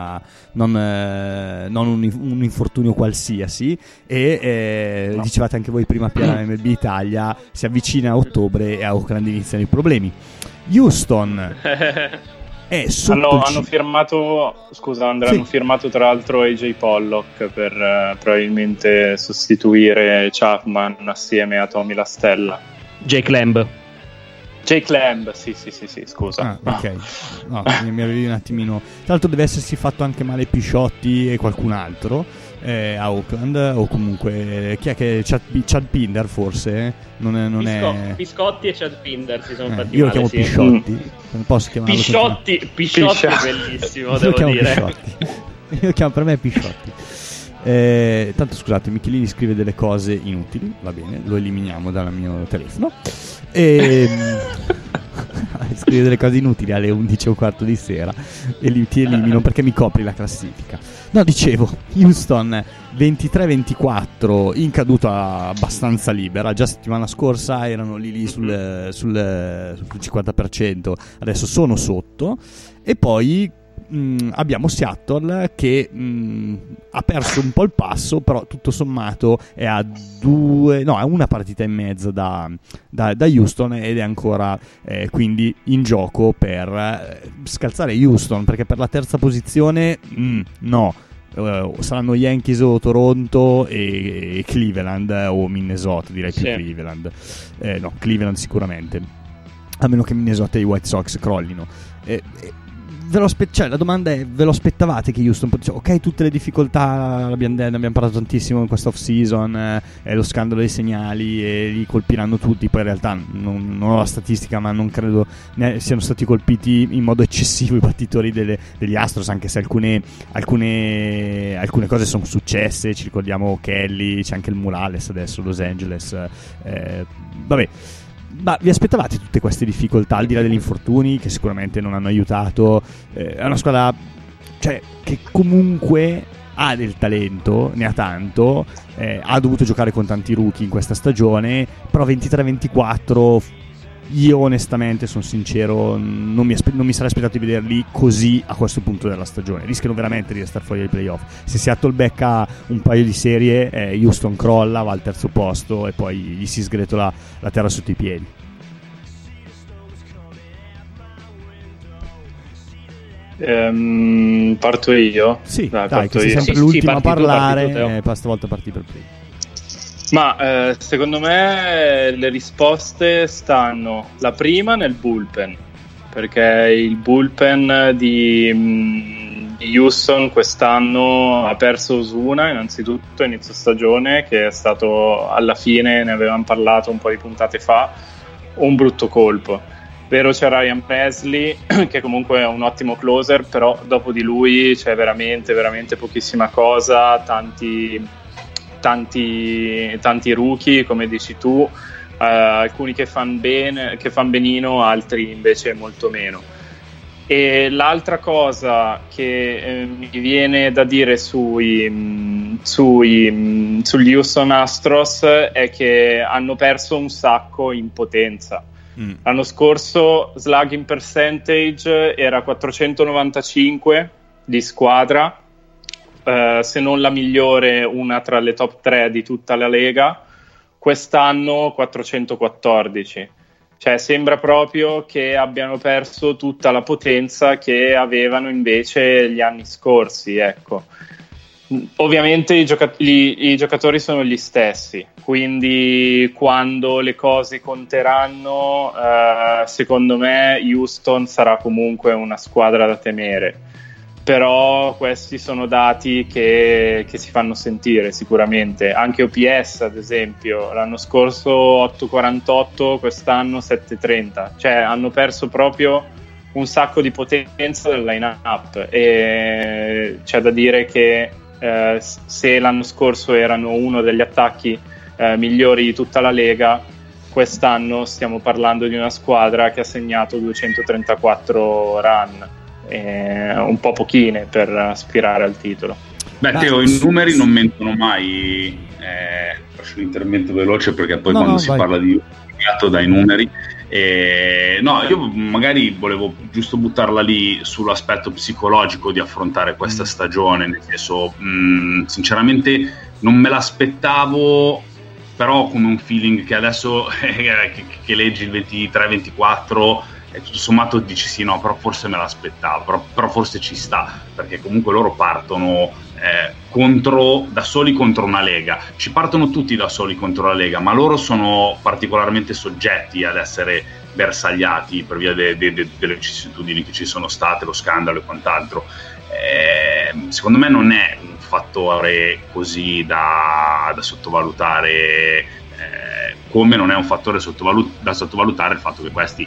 un infortunio qualsiasi, e no. Dicevate anche voi prima per MLB Italia, si avvicina a ottobre e a Oakland iniziano i problemi. Houston è sotto hanno firmato, scusa Andrea, sì. Hanno firmato tra l'altro AJ Pollock per probabilmente sostituire Chapman assieme a Tommy La Stella. Jake Lamb, sì, scusa. Ok, no, mi avevi un attimino. Tra l'altro deve essersi fatto anche male Pisciotti e qualcun altro a Oakland, o comunque chi è che Chad Pinder forse? Non è Biscotti e Chad Pinder si sono fatti io male. Io lo chiamo Pisciotti, non posso chiamarlo Pisciotti è bellissimo, devo dire. Io lo chiamo, per me è Pisciotti. Tanto scusate, Michelini scrive delle cose inutili, va bene, lo eliminiamo dal mio telefono. Scrive delle cose inutili alle 11:15 di sera e ti elimino perché mi copri la classifica. No, dicevo, Houston 23-24 in caduta abbastanza libera. Già settimana scorsa erano lì sul 50%, adesso sono sotto. E poi abbiamo Seattle che ha perso un po' il passo, però tutto sommato è a una partita e mezza da Houston, ed è ancora quindi in gioco per scalzare Houston, perché per la terza posizione no, saranno Yankees o Toronto e Cleveland o Minnesota, direi più sì. Cleveland, no, Cleveland sicuramente, a meno che Minnesota e i White Sox crollino. La domanda è: ve lo aspettavate che Houston ok, tutte le difficoltà ne abbiamo parlato tantissimo in questa off season, lo scandalo dei segnali e li colpiranno tutti, poi in realtà non ho la statistica, ma non credo siano stati colpiti in modo eccessivo i battitori degli Astros, anche se alcune cose sono successe, ci ricordiamo Kelly, c'è anche il Morales adesso Los Angeles, vabbè. Ma vi aspettavate tutte queste difficoltà, al di là degli infortuni che sicuramente non hanno aiutato? È una squadra che comunque ha del talento, ne ha tanto, ha dovuto giocare con tanti rookie in questa stagione, però 23-24 io onestamente, sono sincero, non mi sarei aspettato di vederli così a questo punto della stagione. Rischiano veramente di restare fuori dai playoff. Se Seattle becca un paio di serie, Houston crolla, va al terzo posto e poi gli si sgretola la terra sotto i piedi. Parto io? Sì, dai, che sei sempre l'ultimo a parlare, stavolta parti per primo. Ma secondo me le risposte stanno, la prima, nel bullpen, perché il bullpen di Houston quest'anno ha perso Ozuna innanzitutto a inizio stagione, che è stato, alla fine ne avevamo parlato un po' di puntate fa, un brutto colpo. Vero, c'è Ryan Presley che comunque è un ottimo closer, però dopo di lui c'è veramente veramente pochissima cosa, tanti rookie, come dici tu, alcuni che fan benino, altri invece molto meno. E l'altra cosa che mi viene da dire sugli Houston Astros è che hanno perso un sacco in potenza. L'anno scorso slugging percentage era 495 di squadra, se non la migliore, una tra le top 3 di tutta la Lega. Quest'anno 414, cioè sembra proprio che abbiano perso tutta la potenza che avevano invece gli anni scorsi, ecco. Ovviamente i giocatori sono gli stessi, quindi quando le cose conteranno, secondo me Houston sarà comunque una squadra da temere. però questi sono dati che si fanno sentire sicuramente. Anche OPS, ad esempio, l'anno scorso 8,48, quest'anno 7,30, cioè hanno perso proprio un sacco di potenza del line-up, e c'è da dire che se l'anno scorso erano uno degli attacchi migliori di tutta la Lega, quest'anno stiamo parlando di una squadra che ha segnato 234 run, un po' pochine per aspirare al titolo. Beh, Teo, i numeri non mentono mai. Faccio un intervento veloce perché poi quando si parla di dai numeri, no, io magari volevo giusto buttarla lì sull'aspetto psicologico di affrontare questa stagione, nel senso, sinceramente non me l'aspettavo, però come un feeling che adesso che leggi il 23-24 e tutto sommato dici sì, no, però forse me l'aspettavo, però forse ci sta, perché comunque loro partono da soli contro una Lega, ci partono tutti da soli contro la Lega, ma loro sono particolarmente soggetti ad essere bersagliati per via delle vicissitudini che ci sono state, lo scandalo e quant'altro. Secondo me non è un fattore così da sottovalutare, come non è un fattore da sottovalutare il fatto che questi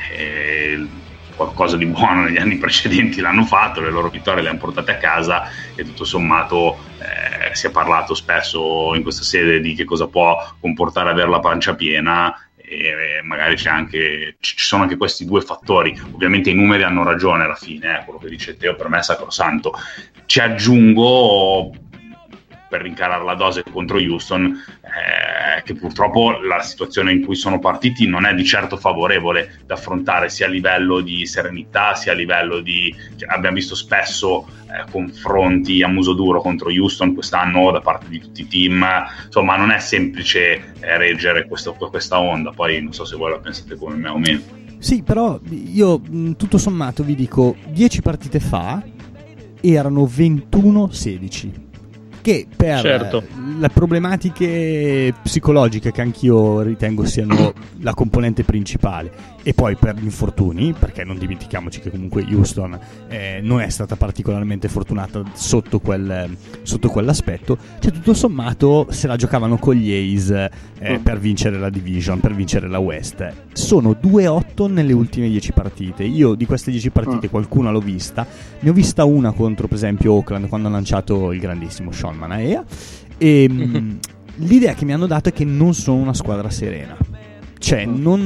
qualcosa di buono negli anni precedenti l'hanno fatto, le loro vittorie le hanno portate a casa, e tutto sommato si è parlato spesso in questa sede di che cosa può comportare avere la pancia piena, e magari ci sono anche questi due fattori. Ovviamente i numeri hanno ragione alla fine, quello che dice Teo per me è sacrosanto. Ci aggiungo, per rincarare la dose contro Houston, che purtroppo la situazione in cui sono partiti non è di certo favorevole da affrontare, sia a livello di serenità, sia a livello abbiamo visto spesso confronti a muso duro contro Houston quest'anno da parte di tutti i team, insomma non è semplice reggere questa onda. Poi non so se voi la pensate come me o meno. Sì, però io tutto sommato vi dico, 10 partite fa erano 21-16, che per le problematiche psicologiche, che anch'io ritengo siano la componente principale, e poi per gli infortuni, perché non dimentichiamoci che comunque Houston non è stata particolarmente fortunata sotto quell'aspetto, cioè tutto sommato se la giocavano con gli A's per vincere la division, per vincere la West. Sono 2-8 nelle ultime 10 partite. Io di queste 10 partite qualcuna l'ho vista, ne ho vista una contro per esempio Oakland, quando ha lanciato il grandissimo Sean Manaea, e l'idea che mi hanno dato è che non sono una squadra serena, cioè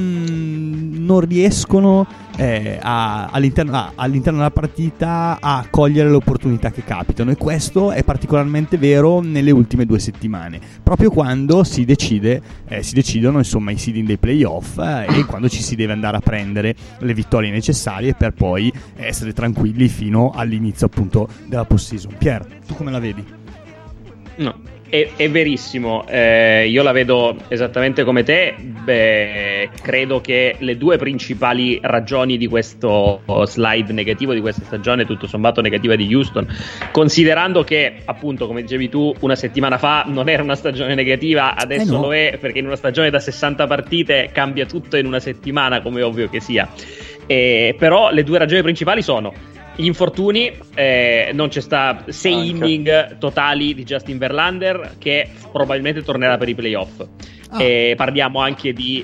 non riescono all'interno della partita a cogliere le opportunità che capitano, e questo è particolarmente vero nelle ultime 2 settimane, proprio quando si decidono insomma i seeding dei playoff, e quando ci si deve andare a prendere le vittorie necessarie per poi essere tranquilli fino all'inizio appunto della post-season. Pier, tu come la vedi? No, è verissimo, io la vedo esattamente come te. Credo che le due principali ragioni di questo slide negativo di questa stagione, tutto sommato negativa di Houston, considerando che appunto come dicevi tu una settimana fa non era una stagione negativa, adesso lo è, perché in una stagione da 60 partite cambia tutto in una settimana, come è ovvio che sia. Però le due ragioni principali sono gli infortuni, non c'è sta 6 inning totali di Justin Verlander, che probabilmente tornerà per i playoff. Parliamo anche di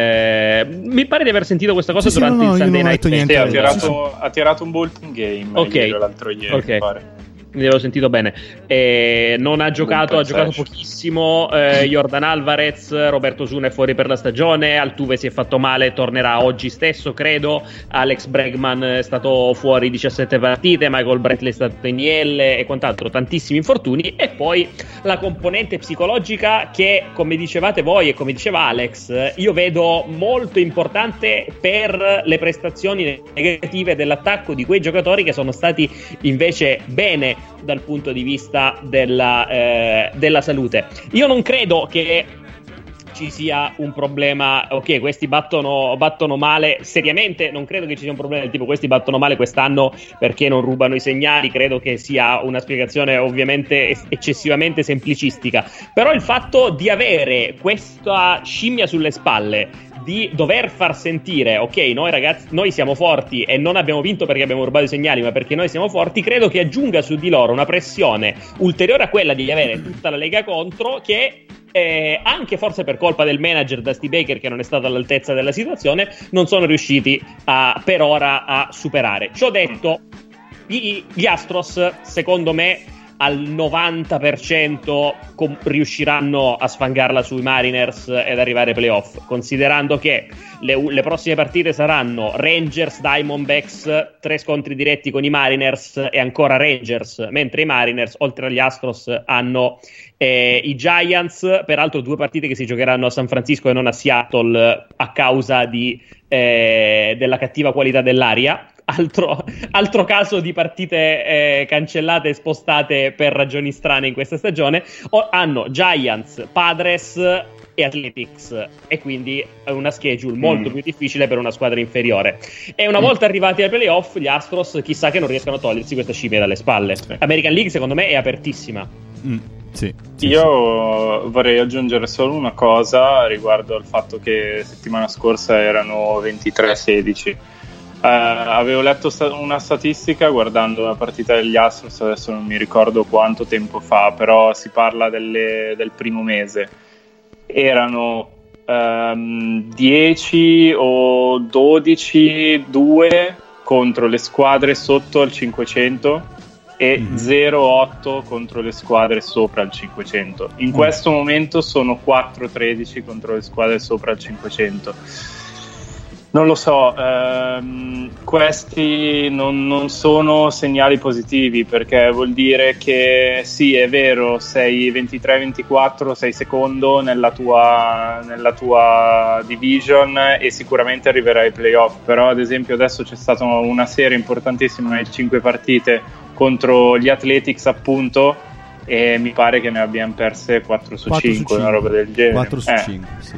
mi pare di aver sentito questa cosa durante il Sunday Night. Ha tirato un bullpen game l'altro ieri, pare. Mi avevo sentito bene. Non ha giocato, ha giocato pochissimo. Jordan Alvarez, Roberto Osuna è fuori per la stagione. Altuve si è fatto male, tornerà oggi stesso, credo. Alex Bregman è stato fuori 17 partite. Michael Brantley è stato in IL e quant'altro. Tantissimi infortuni. E poi la componente psicologica, che, come dicevate voi e come diceva Alex, io vedo molto importante per le prestazioni negative dell'attacco di quei giocatori che sono stati invece bene dal punto di vista della salute. Io non credo che ci sia un problema, ok, questi battono male, seriamente non credo che ci sia un problema del tipo questi battono male quest'anno perché non rubano i segnali. Credo che sia una spiegazione ovviamente eccessivamente semplicistica, però il fatto di avere questa scimmia sulle spalle di dover far sentire, ok, noi ragazzi, noi siamo forti e non abbiamo vinto perché abbiamo rubato i segnali, ma perché noi siamo forti, credo che aggiunga su di loro una pressione ulteriore a quella di avere tutta la Lega contro, che anche forse per colpa del manager Dusty Baker, che non è stato all'altezza della situazione, non sono riusciti per ora a superare. Ciò detto, gli Astros, secondo me, al 90% riusciranno a sfangarla sui Mariners ed arrivare ai playoff, considerando che le prossime partite saranno Rangers, Diamondbacks, 3 scontri diretti con i Mariners e ancora Rangers, mentre i Mariners, oltre agli Astros, hanno i Giants, peraltro 2 partite che si giocheranno a San Francisco e non a Seattle a causa della cattiva qualità dell'aria. Altro caso di partite cancellate e spostate per ragioni strane in questa stagione. Hanno Giants, Padres e Athletics, e quindi è una schedule molto più difficile per una squadra inferiore. E una volta arrivati ai playoff, gli Astros chissà che non riescano a togliersi questa scimmia dalle spalle. American League secondo me è apertissima. Sì, io vorrei aggiungere solo una cosa riguardo al fatto che settimana scorsa erano 23-16. Avevo letto una statistica guardando la partita degli Astros, adesso non mi ricordo quanto tempo fa, però si parla del primo mese. Erano 10 o 12-2 contro le squadre sotto al 500 e 0-8 contro le squadre sopra il 500. In questo momento sono 4-13 contro le squadre sopra il 500. Non lo so, questi non sono segnali positivi, perché vuol dire che sì, è vero, sei 23-24, sei secondo nella tua division e sicuramente arriverai ai playoff, però ad esempio adesso c'è stata una serie importantissima di 5 partite contro gli Athletics, appunto, e mi pare che ne abbiamo perse 4 su 5, una roba del genere. 4 su 5, sì.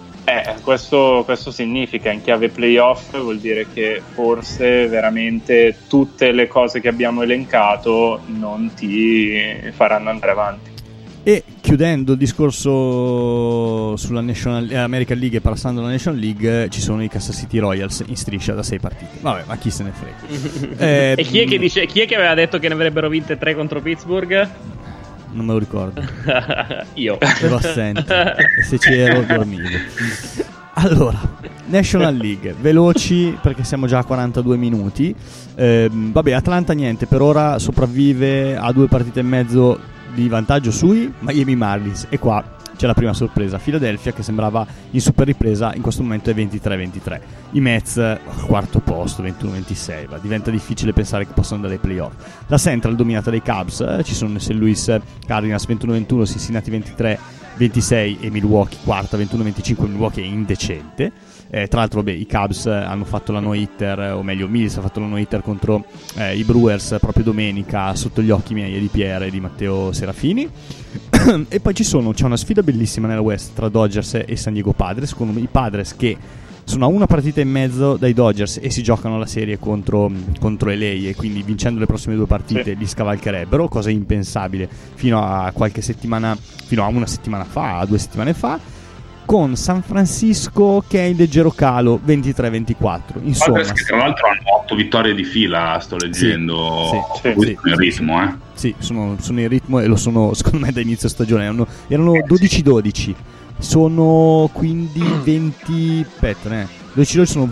Questo significa, in chiave playoff, vuol dire che forse veramente tutte le cose che abbiamo elencato non ti faranno andare avanti. E chiudendo il discorso sulla American League e passando alla National League, ci sono i Kansas City Royals in striscia da 6 partite. Vabbè, ma chi se ne frega. E chi è che aveva detto che ne avrebbero vinte 3 contro Pittsburgh? Non me lo ricordo. Io ero assente e se c'ero dormivo. Allora, National League, veloci perché siamo già a 42 minuti. Vabbè, Atlanta niente, per ora sopravvive a 2 partite e mezzo di vantaggio sui Miami Marlins, e qua c'è la prima sorpresa. Philadelphia, che sembrava in super ripresa, in questo momento è 23-23. I Mets al quarto posto, 21-26. Diventa difficile pensare che possano andare ai playoff. La Central dominata dai Cubs, ci sono St. Louis Cardinals 21-21, Cincinnati 23-26 e Milwaukee quarta 21-25. Milwaukee è indecente. Tra l'altro, i Cubs hanno fatto la no-hitter, o meglio Mills ha fatto la no-hitter contro i Brewers proprio domenica, sotto gli occhi miei e di Pierre e di Matteo Serafini. E poi c'è una sfida bellissima nella West tra Dodgers e San Diego Padres, con i Padres che sono a una partita e mezzo dai Dodgers e si giocano la serie contro LA, e quindi vincendo le prossime 2 partite li scavalcherebbero, cosa impensabile fino a una settimana fa, a 2 settimane fa, con San Francisco che è in leggero calo, 23-24. Insomma, che tra l'altro hanno 8 vittorie di fila, sto leggendo. Sì. In ritmo, Sì, sono in ritmo, e lo sono secondo me da inizio stagione. Erano 12-12. Sono quindi 20. 12-12 sono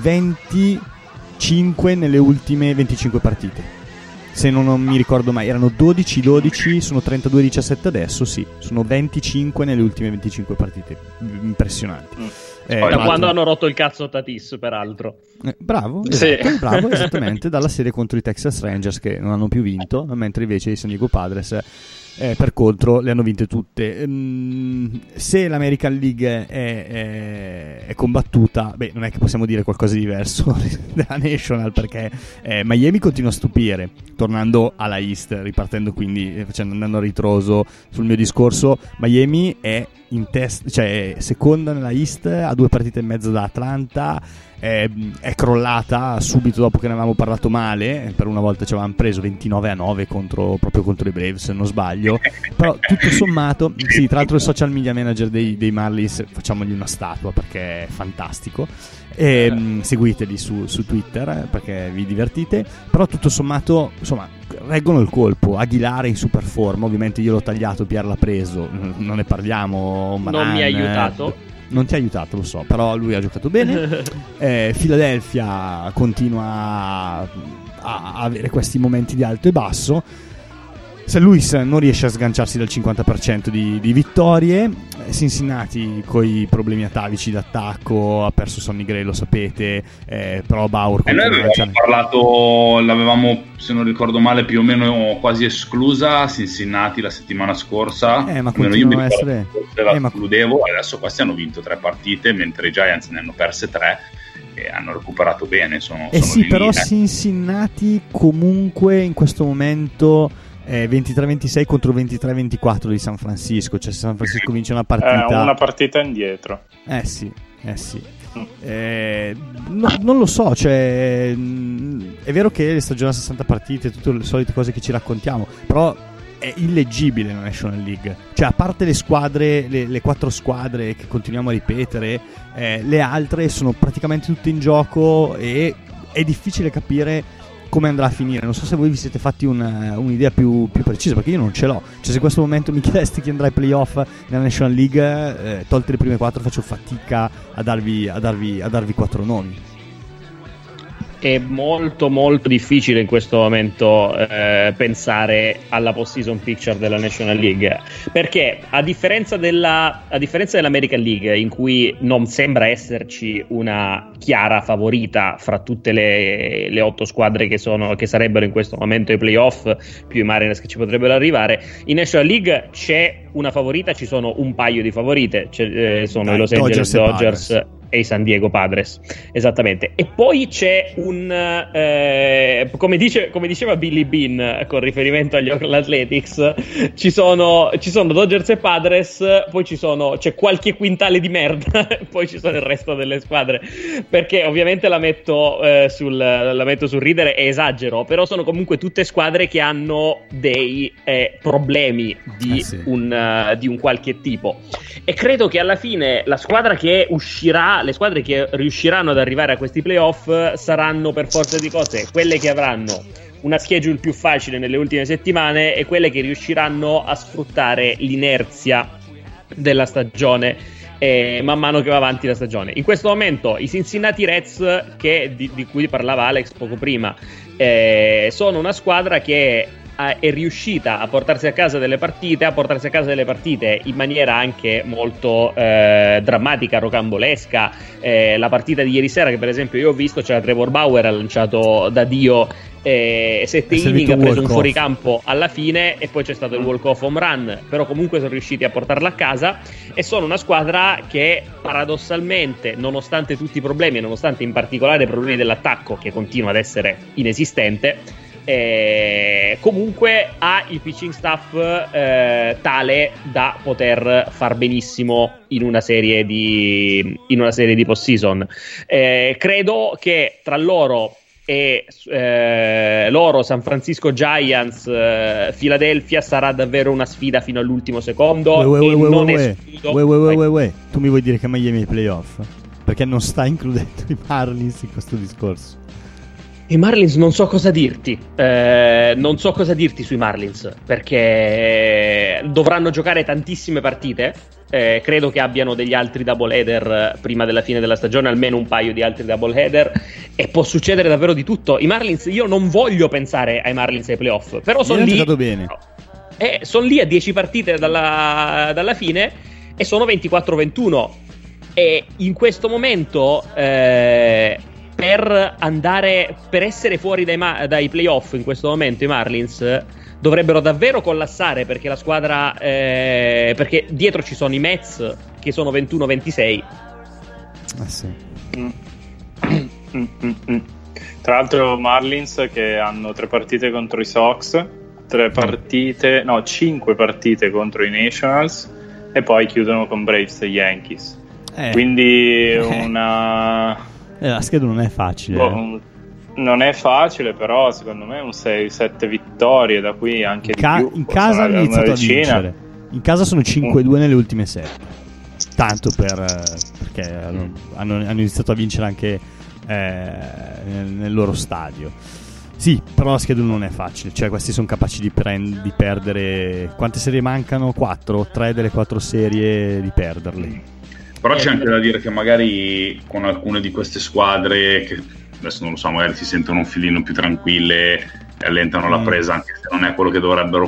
25 nelle ultime 25 partite. Se non mi ricordo mai, erano 12-12, sono 32-17 adesso, sì, sono 25 nelle ultime 25 partite, impressionanti. Da quando hanno rotto il cazzo a Tatis, peraltro. Bravo, esatto, bravo, esattamente, dalla serie contro i Texas Rangers, che non hanno più vinto, mentre invece i San Diego Padres per contro le hanno vinte tutte. Se l'American League è combattuta, non è che possiamo dire qualcosa di diverso della National, perché Miami continua a stupire, tornando alla East, ripartendo quindi, andando a ritroso sul mio discorso. Miami è in testa, cioè è seconda nella East, a 2 partite e mezzo da Atlanta. È crollata subito dopo che ne avevamo parlato male. Per una volta ci avevamo preso 29-9 proprio contro i Braves, se non sbaglio. meglio, però tutto sommato, sì, tra l'altro il social media manager dei Marlins, facciamogli una statua perché è fantastico, e seguiteli su Twitter perché vi divertite, però tutto sommato, insomma, reggono il colpo. Aguilar in super forma, ovviamente io l'ho tagliato, Pier l'ha preso, non ne parliamo, non mi ha aiutato. Non ti ha aiutato, lo so, però lui ha giocato bene. Philadelphia continua a avere questi momenti di alto e basso. St. Louis non riesce a sganciarsi dal 50% di vittorie. Cincinnati con i problemi atavici d'attacco, ha perso Sonny Gray, lo sapete, però Bauer noi avevamo parlato, l'avevamo, se non ricordo male, più o meno quasi esclusa Cincinnati la settimana scorsa, ma continua a essere, la escludevo. Adesso questi hanno vinto 3 partite mentre i Giants ne hanno perse 3 e hanno recuperato bene, sono sì, però Cincinnati comunque in questo momento 23-26 contro 23-24 di San Francisco, cioè se San Francisco vince una partita indietro. Sì. Non lo so, cioè è vero che le stagioni a 60 partite, tutte le solite cose che ci raccontiamo, però è illeggibile la National League, cioè a parte le squadre, le 4 squadre che continuiamo a ripetere, le altre sono praticamente tutte in gioco e è difficile capire come andrà a finire. Non so se voi vi siete fatti un'idea più precisa, perché io non ce l'ho. Cioè, se in questo momento mi chiedeste chi andrà ai playoff nella National League, tolte le prime 4, faccio fatica a darvi 4 nomi. È molto molto difficile in questo momento pensare alla post-season picture della National League, perché a differenza dell'American League, in cui non sembra esserci una chiara favorita fra tutte le 8 squadre che sarebbero in questo momento ai playoff, più i Mariners che ci potrebbero arrivare, in National League c'è una favorita, ci sono un paio di favorite, sono i Los Angeles Dodgers e i San Diego Padres, esattamente. E poi c'è come diceva Billy Bean con riferimento agli Oakland Athletics, ci sono Dodgers e Padres, poi c'è qualche quintale di merda, poi ci sono il resto delle squadre, perché ovviamente la metto sul ridere e esagero, però sono comunque tutte squadre che hanno dei problemi di un qualche tipo, e credo che alla fine le squadre che riusciranno ad arrivare a questi playoff saranno per forza di cose quelle che avranno una schedule più facile nelle ultime settimane e quelle che riusciranno a sfruttare l'inerzia della stagione man mano che va avanti la stagione. In questo momento i Cincinnati Reds, di cui parlava Alex poco prima, sono una squadra che è riuscita a portarsi a casa delle partite in maniera anche molto drammatica, rocambolesca. La partita di ieri sera, che per esempio io ho visto, c'era Trevor Bauer, ha lanciato da Dio 7 inning, ha preso un fuoricampo alla fine e poi c'è stato il walk-off home run, però comunque sono riusciti a portarla a casa, e sono una squadra che paradossalmente, nonostante tutti i problemi e nonostante in particolare i problemi dell'attacco che continua ad essere inesistente, comunque ha il pitching staff tale da poter far benissimo in una serie di postseason. Credo che tra loro e San Francisco Giants, Philadelphia sarà davvero una sfida fino all'ultimo secondo. Tu mi vuoi dire che Miami è ai playoff? Perché non sta includendo i Marlins in questo discorso? I Marlins non so cosa dirti sui Marlins, perché dovranno giocare tantissime partite, credo che abbiano degli altri doubleheader prima della fine della stagione, almeno un paio di altri doubleheader, e può succedere davvero di tutto. I Marlins, io non voglio pensare ai Marlins ai playoff, però sono lì, bene. Sono lì a 10 partite dalla fine e sono 24-21, e in questo momento per essere fuori dai playoff in questo momento i Marlins dovrebbero davvero collassare, perché la squadra perché dietro ci sono i Mets che sono 21-26. Sì. Tra l'altro Marlins che hanno 3 partite contro i Sox, 5 partite contro i Nationals e poi chiudono con Braves e Yankees. Quindi una la scheda non è facile. non è facile, però secondo me un 6-7 vittorie da qui anche di più. In casa hanno iniziato a vincere. In casa sono 5-2 nelle ultime 7. Tanto perché hanno iniziato a vincere anche nel loro stadio. Sì, però la schedule non è facile. Cioè, questi sono capaci di perdere. Quante serie mancano? 4? 3 delle 4 serie di perderle. Però c'è anche da dire che magari con alcune di queste squadre, che adesso non lo so, magari si sentono un filino più tranquille e allentano la presa, anche se non è quello che dovrebbero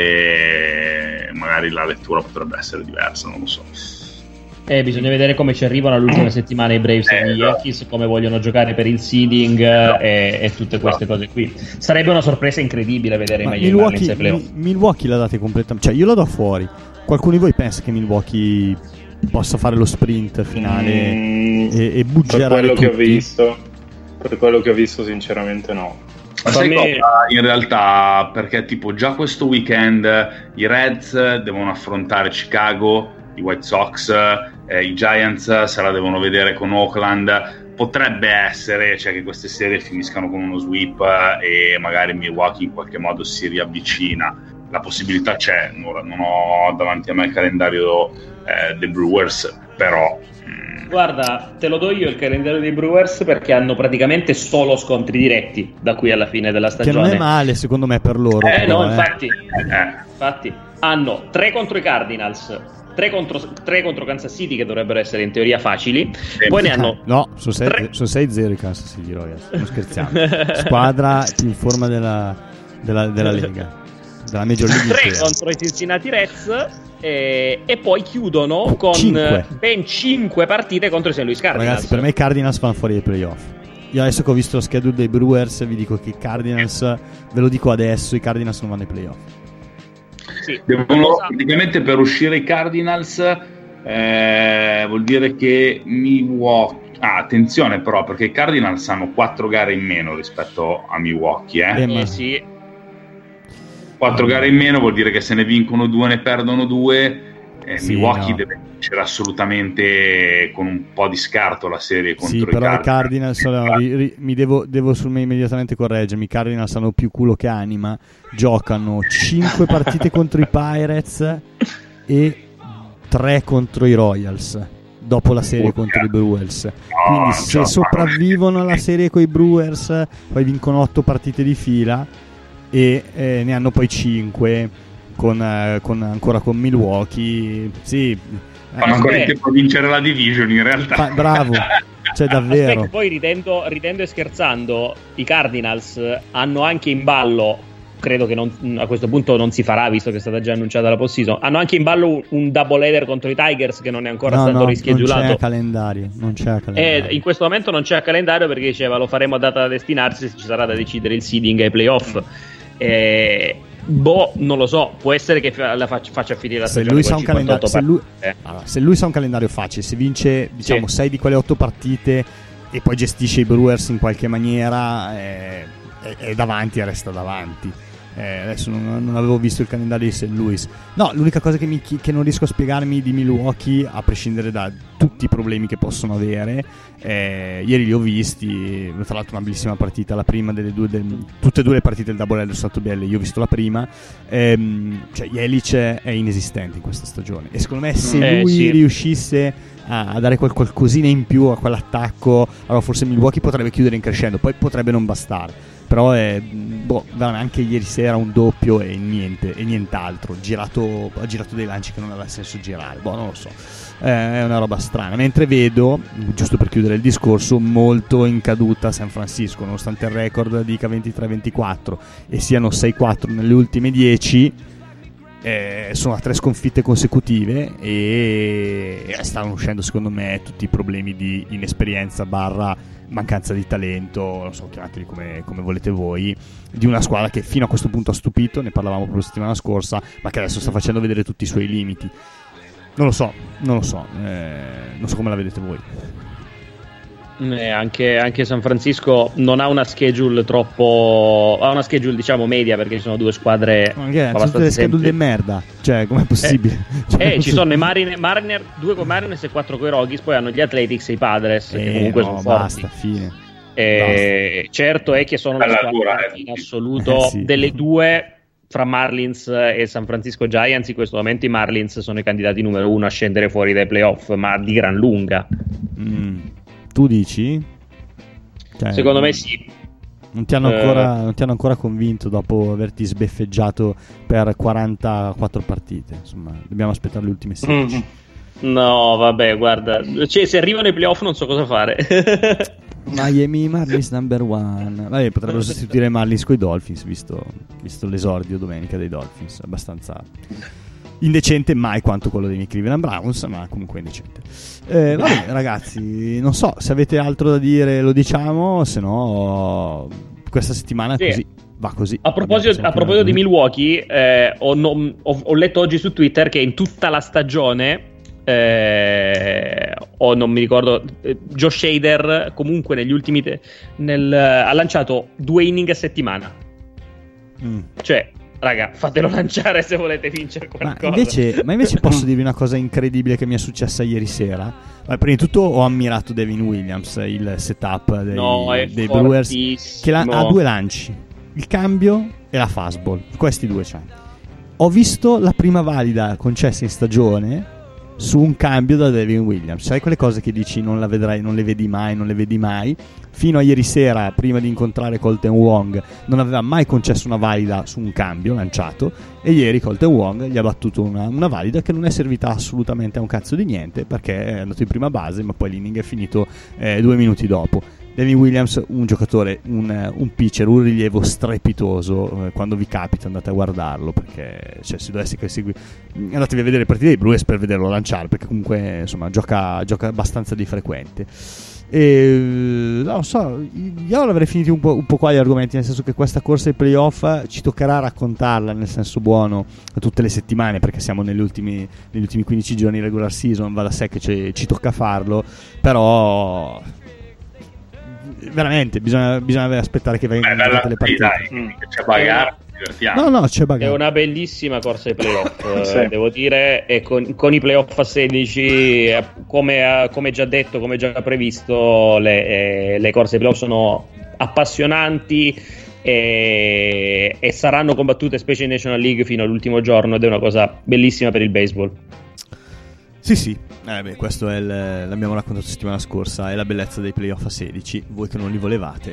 fare, magari la lettura potrebbe essere diversa, non lo so. Bisogna vedere come ci arrivano all'ultima settimana i Braves e gli Yankees, come vogliono giocare per il seeding e tutte queste cose qui. Sarebbe una sorpresa incredibile vedere i Miami Marlins ai playoff. Milwaukee la date completamente, cioè io la do fuori. Qualcuno di voi pensa che Milwaukee possa fare lo sprint finale e buggerare tutti? Per quello che ho visto sinceramente no. Ma sai cosa? In realtà, perché tipo già questo weekend i Reds devono affrontare Chicago, i White Sox, i Giants se la devono vedere con Oakland. Potrebbe essere, cioè, che queste serie finiscano con uno sweep e magari Milwaukee in qualche modo si riavvicina. La possibilità c'è. Non ho davanti a me il calendario dei Brewers, però guarda, te lo do io il calendario dei Brewers, perché hanno praticamente solo scontri diretti da qui alla fine della stagione, che non è male secondo me per loro, però, infatti hanno 3 contro i Cardinals, 3 contro Kansas City, che dovrebbero essere in teoria facili, poi ne hanno sono 6-0 i Kansas City Royals, non scherziamo. Squadra più in forma della Lega, della Major League. 3 contro i Cincinnati Reds e poi chiudono con ben 5 partite contro i St. Louis Cardinals. Ragazzi, per me i Cardinals fanno fuori ai playoff. Io adesso che ho visto lo schedule dei Brewers vi dico che i Cardinals, ve lo dico adesso, i Cardinals non vanno ai playoff. Sì, praticamente per uscire i Cardinals vuol dire che Milwaukee, attenzione però, perché i Cardinals hanno 4 gare in meno rispetto a Milwaukee, sì. 4 gare in meno vuol dire che se ne vincono 2 ne perdono 2. Milwaukee deve vincere assolutamente con un po' di scarto la serie contro i Cardinals. Mi devo immediatamente correggermi. I Cardinals hanno più culo che anima, giocano 5 partite contro i Pirates e 3 contro i Royals dopo la serie contro i Brewers. Quindi se sopravvivono alla serie con i Brewers poi vincono 8 partite di fila e ne hanno poi 5 ancora con Milwaukee. Sì, fanno ancora in tempo a vincere la division in realtà. Bravo, cioè davvero. Aspetta, poi ridendo e scherzando, i Cardinals hanno anche in ballo, credo che a questo punto non si farà visto che è stata già annunciata la postseason, hanno anche in ballo un double header contro i Tigers che non è ancora stato rischiedulato. Non c'è calendario. In questo momento non c'è a calendario perché diceva lo faremo a data da destinarsi se ci sarà da decidere il seeding ai playoff. Non lo so, può essere che la faccia finire la stagione. Se lui sa un calendario facile, se vince 6 di quelle 8 partite e poi gestisce i Brewers in qualche maniera, è davanti e resta davanti. Adesso non avevo visto il calendario di St. Louis. No, l'unica cosa che non riesco a spiegarmi di Milwaukee, a prescindere da tutti i problemi che possono avere, ieri li ho visti, tra l'altro una bellissima partita, la prima delle tutte e due le partite del double header sono state belle, io ho visto la prima, cioè Jelic è inesistente in questa stagione e secondo me se lui riuscisse a dare qualcosina in più a quell'attacco, allora forse Milwaukee potrebbe chiudere in crescendo, poi potrebbe non bastare. Però anche ieri sera un doppio e nient'altro, ha girato dei lanci che non aveva senso girare, non lo so, è una roba strana. Mentre vedo, giusto per chiudere il discorso, molto in caduta San Francisco, nonostante il record dica 23-24 e siano 6-4 nelle ultime 10, sono a 3 sconfitte consecutive e stanno uscendo secondo me tutti i problemi di inesperienza / mancanza di talento, non so, chiamateli come volete voi, di una squadra che fino a questo punto ha stupito, ne parlavamo proprio la settimana scorsa, ma che adesso sta facendo vedere tutti i suoi limiti. Non lo so non so come la vedete voi. Anche San Francisco non ha una schedule diciamo media, perché ci sono 2 squadre tutte le schedule di merda, cioè com'è possibile? Ci sono i Mariner, 2 con Mariners e 4 con i Rockies, poi hanno gli Athletics e i Padres che comunque sono forti. Basta, fine. Certo è che sono le squadre in assoluto delle due. Fra Marlins e San Francisco Giants in questo momento i Marlins sono i candidati numero 1 a scendere fuori dai playoff, ma di gran lunga. Tu dici? Cioè, secondo me sì. Non ti hanno ancora convinto dopo averti sbeffeggiato per 44 partite. Insomma, dobbiamo aspettare le ultime 16. No, vabbè, guarda, cioè, se arrivano i playoff non so cosa fare. Miami Marlins number one. Vabbè, potrebbero sostituire i Marlins coi Dolphins, visto l'esordio domenica dei Dolphins. Abbastanza indecente, mai quanto quello dei Cleveland Browns, ma comunque indecente. Vabbè, ragazzi, non so se avete altro da dire, lo diciamo, se no questa settimana così va così. A proposito di Milwaukee, ho letto oggi su Twitter che in tutta la stagione non mi ricordo, Josh Hader comunque negli ultimi ha lanciato 2 inning a settimana. Cioè, raga, fatelo lanciare se volete vincere qualcosa. Ma invece posso dirvi una cosa incredibile che mi è successa ieri sera. Prima di tutto ho ammirato Devin Williams, il setup dei Brewers, che ha 2 lanci, il cambio e la fastball, questi 2 c'è. Ho visto la prima valida concessa in stagione su un cambio da Devin Williams. Sai quelle cose che dici non le vedi mai. Fino a ieri sera, prima di incontrare Colton Wong, non aveva mai concesso una valida su un cambio lanciato, e ieri Colton Wong gli ha battuto una valida che non è servita assolutamente a un cazzo di niente, perché è andato in prima base, ma poi l'inning è finito 2 minuti dopo. Devin Williams, un giocatore, un pitcher, un rilievo strepitoso. Quando vi capita andate a guardarlo, perché se dovessi andatevi a vedere le partite dei Brewers per vederlo lanciare, perché comunque insomma gioca abbastanza di frequente. E non so, io l'avrei finiti un po' qua gli argomenti, nel senso che questa corsa ai playoff ci toccherà raccontarla nel senso buono tutte le settimane, perché siamo negli ultimi 15 giorni di regular season, va da sé che ci tocca farlo, però veramente bisogna aspettare che vengano le partite. C'è bagarre, no, c'è bagarre. È una bellissima corsa ai playoff. Sì. Devo dire, e con i playoff a 16, come già detto, come già previsto, le corse ai playoff sono appassionanti e saranno combattute, specie in National League, fino all'ultimo giorno, ed è una cosa bellissima per il baseball. Sì. Questo l'abbiamo raccontato settimana scorsa, è la bellezza dei playoff a 16. Voi che non li volevate,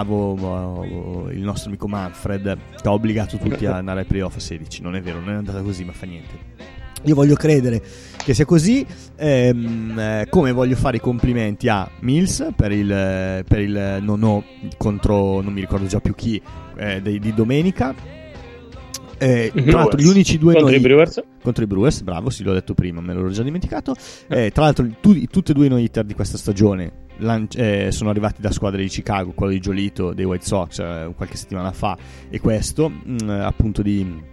bravo il nostro amico Manfred, che ha obbligato tutti a andare ai playoff a 16. Non è vero, non è andata così, ma fa niente. Io voglio credere che sia così, come voglio fare i complimenti a Mills per il no contro, non mi ricordo già più chi, di domenica. Tra l'altro gli unici 2 contro i Brewers, bravo, sì, l'ho detto prima, me l'ho già dimenticato. Tra l'altro tutte e 2 i no-hitter di questa stagione sono arrivati da squadre di Chicago, quello di Giolito dei White Sox qualche settimana fa, e questo appunto di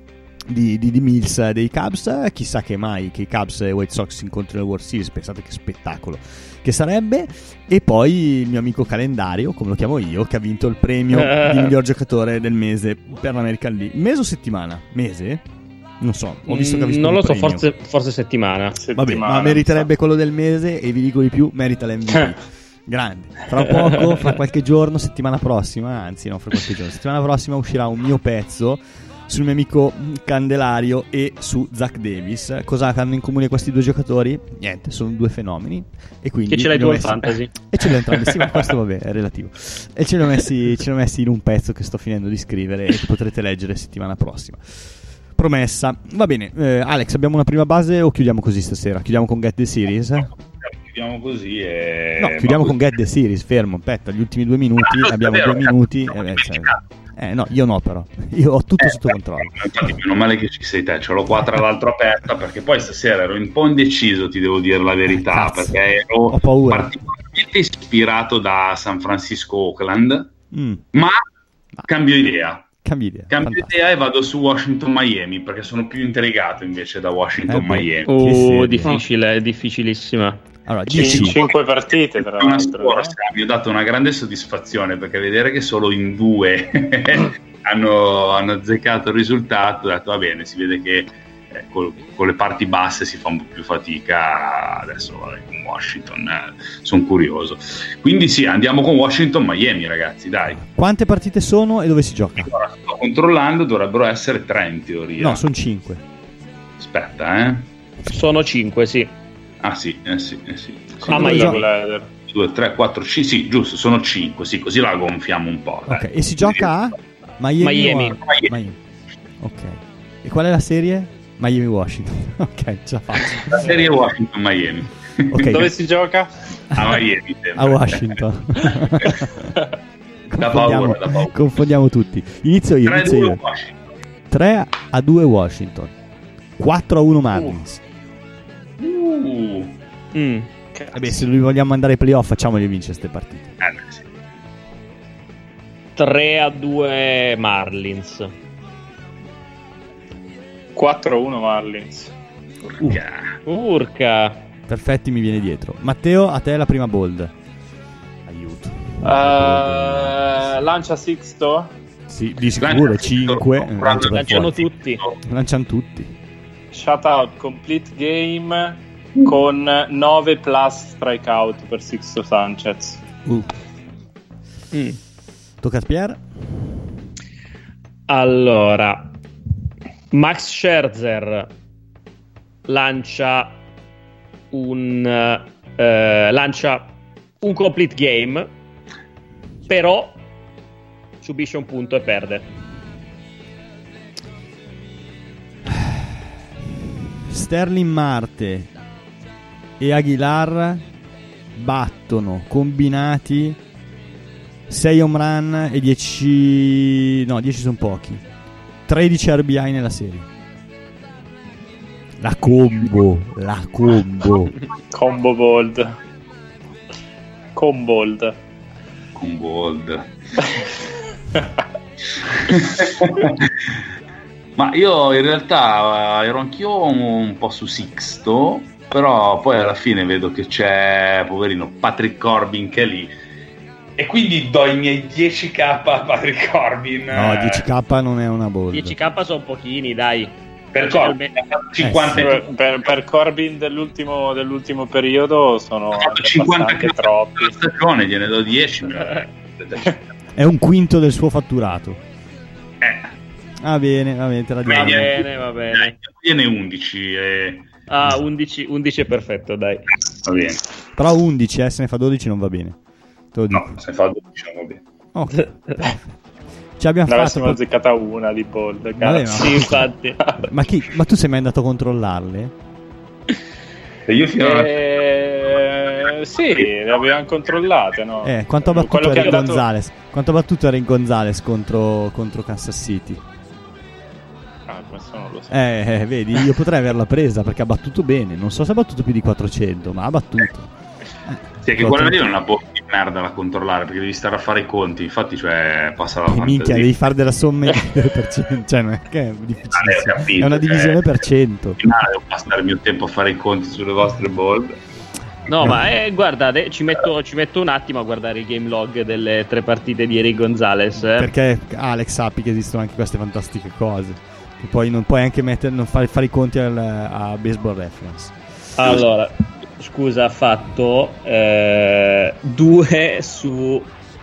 Mills dei Cubs. Chissà che mai che i Cubs e i White Sox si incontrino nel World Series, pensate che spettacolo che sarebbe. E poi il mio amico Calendario, come lo chiamo io, che ha vinto il premio di miglior giocatore del mese per l'American League. Mese o settimana? Mese? Non so, ho visto che ha visto non lo so, premio. forse settimana. Vabbè, ma meriterebbe quello del mese, e vi dico di più, merita l'MVP. Grande. Fra poco, fra qualche giorno, settimana prossima uscirà un mio pezzo sul mio amico Candelario e su Zach Davis. Cosa hanno in comune questi 2 giocatori? Niente, sono 2 fenomeni, e quindi che ce l'hai tu al fantasy, e ce li ho entrambi. Sì, ma questo vabbè, è relativo. E ce li ho messi in un pezzo che sto finendo di scrivere e che potrete leggere settimana prossima. Promessa. Va bene, Alex, abbiamo una prima base o chiudiamo così stasera? Chiudiamo con Get the Series? Chiudiamo così chiudiamo con Get the Series. Fermo, aspetta, gli ultimi 2 minuti. Abbiamo 2 minuti. No, io no, però io ho tutto sotto controllo. Infatti, meno male che ci sei te, ce l'ho qua tra l'altro aperta, perché poi stasera ero un po' indeciso, ti devo dire la verità, perché ero particolarmente ispirato da San Francisco Oakland, ma cambio idea e vado su Washington Miami, perché sono più intrigato invece da Washington Miami. Difficilissima. Allora, 5 partite tra l'altro. Mi ha dato una grande soddisfazione, perché vedere che solo in 2 hanno azzeccato il risultato, ho detto va bene, si vede che con le parti basse si fa un po' più fatica. Adesso vabbè, con Washington sono curioso, quindi sì, andiamo con Washington-Miami, ragazzi, dai. Quante partite sono e dove si gioca? Allora, sto controllando, dovrebbero essere 3 in teoria. No, sono 5. Aspetta, Sono 5, sì. Ah sì. A Miami. 2, 3, 4, 5, sì, giusto, sono 5, sì, così la gonfiamo un po'. Ok, e si gioca a Miami. Miami. Ok. E qual è la serie? Miami-Washington. Ok, ce la faccio. La serie Washington-Miami. Okay. Dove si gioca? A Miami. A Washington. Da paura. Confondiamo tutti. Inizio io. 3-2 Washington. 4-1 Marlins. Vabbè, se li vogliamo mandare ai playoff, facciamoli vincere queste partite. Sì. 3-2 Marlins. 4-1 Marlins. Urca. Perfetti, mi viene dietro. Matteo, a te la prima bold. Aiuto. Lancia Sixto? Sì, di sicuro 5. Lanciano tutti. Lanciano tutti. Shutout complete game con 9 plus strikeout per Sixto Sanchez. Tocca a Pierre. Allora, Max Scherzer lancia un complete game, però subisce un punto e perde. Sterling Marte e Aguilar battono combinati 6 home run e 10 sono pochi, 13 RBI nella serie. La combo Combold. Ma io in realtà ero anch'io un po' su Sixto, però poi alla fine vedo che c'è, poverino, Patrick Corbin che è lì, e quindi do i miei 10k a Patrick Corbin. No, 10k non è una bold. 10k sono pochini, dai. Per Corbin 50 per Corbin dell'ultimo periodo sono 50 troppi. La stagione gliene do 10. È un quinto del suo fatturato. Va bene, te la dico. Va bene. Viene 11. 11 è perfetto, dai. Va bene. Però 11, se ne fa 12 non va bene. Te lo dico. No, se ne fa 12 non va bene. Ok. Ci abbiamo fatto. Ne azzeccata una di bold. Vabbè, Sì, infatti. Ma tu sei mai andato a controllarle? Io fino sì, le avevamo controllate, no? Quanto ha battuto Eric dato... Gonzalez? Quanto ha battuto Eric Gonzalez contro Kansas City? Questo non lo so. Vedi, io potrei averla presa perché ha battuto bene. Non so se ha battuto più di 400, ma ha battuto. Sì, che quella lì è una botta di merda da controllare, perché devi stare a fare i conti. Infatti, cioè, passa la minchia, devi fare della somma per cento. Cioè, non è che è difficile. È una divisione per cento. Devo passare il mio tempo a fare i conti sulle vostre bold. No, ma guardate, ci metto un attimo a guardare il game log delle 3 partite di Eric Gonzalez. Perché Alex sappi che esistono anche queste fantastiche cose. Che poi non puoi anche fare i conti a Baseball Reference. Allora, scusa, ha fatto 2 su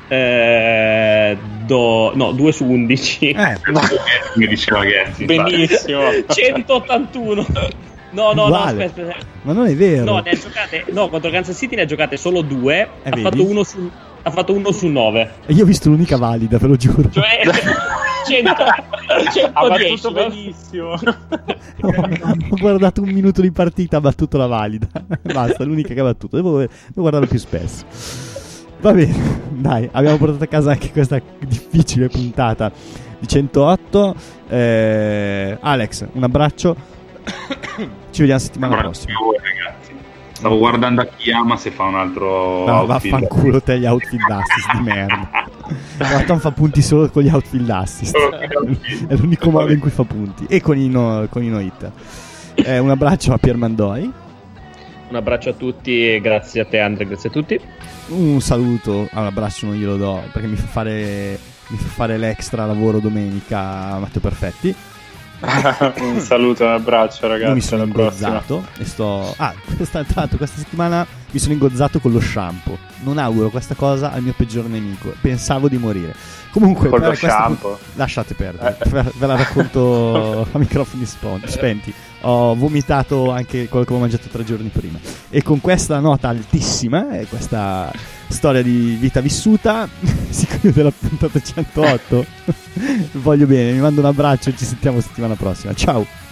2 su 11. Mi diceva che benissimo. 181. No, aspetta. Ma non è vero. No, ne ha giocate. No, contro Kansas City ne ha giocate solo 2. Ha fatto 1 su 9. E io ho visto l'unica valida, ve lo giuro. Cioè 110. Ha battuto benissimo. Ho guardato un minuto di partita, ha battuto la valida. Basta, l'unica che ha battuto. Devo guardarlo più spesso. Va bene, dai, abbiamo portato a casa anche questa difficile puntata di 108. Alex, un abbraccio. Ci vediamo settimana prossima. Ragazzi, stavo guardando a Kiyama se fa un altro. No, vaffanculo te gli outfield assist di merda. Barton fa punti solo con gli outfield assist. È l'unico modo in cui fa punti. E con i no hit. Un abbraccio a Pier Mandoi. Un abbraccio a tutti e grazie a te, Andre, grazie a tutti. Un saluto, un abbraccio non glielo do perché mi fa fare l'extra lavoro domenica a Matteo Perfetti. Un saluto, un abbraccio, ragazzi. Io mi sono alla prossima. ingozzato e sto... tra l'altro questa settimana mi sono ingozzato con lo shampoo. Non auguro questa cosa al mio peggior nemico. Pensavo di morire. Comunque, con lo shampoo. Lasciate perdere, ve la racconto a microfoni spenti. Ho vomitato anche quello che avevo mangiato 3 giorni prima. E con questa nota altissima e questa storia di vita vissuta si chiude la puntata 108. Voglio bene, vi mando un abbraccio e ci sentiamo settimana prossima. Ciao.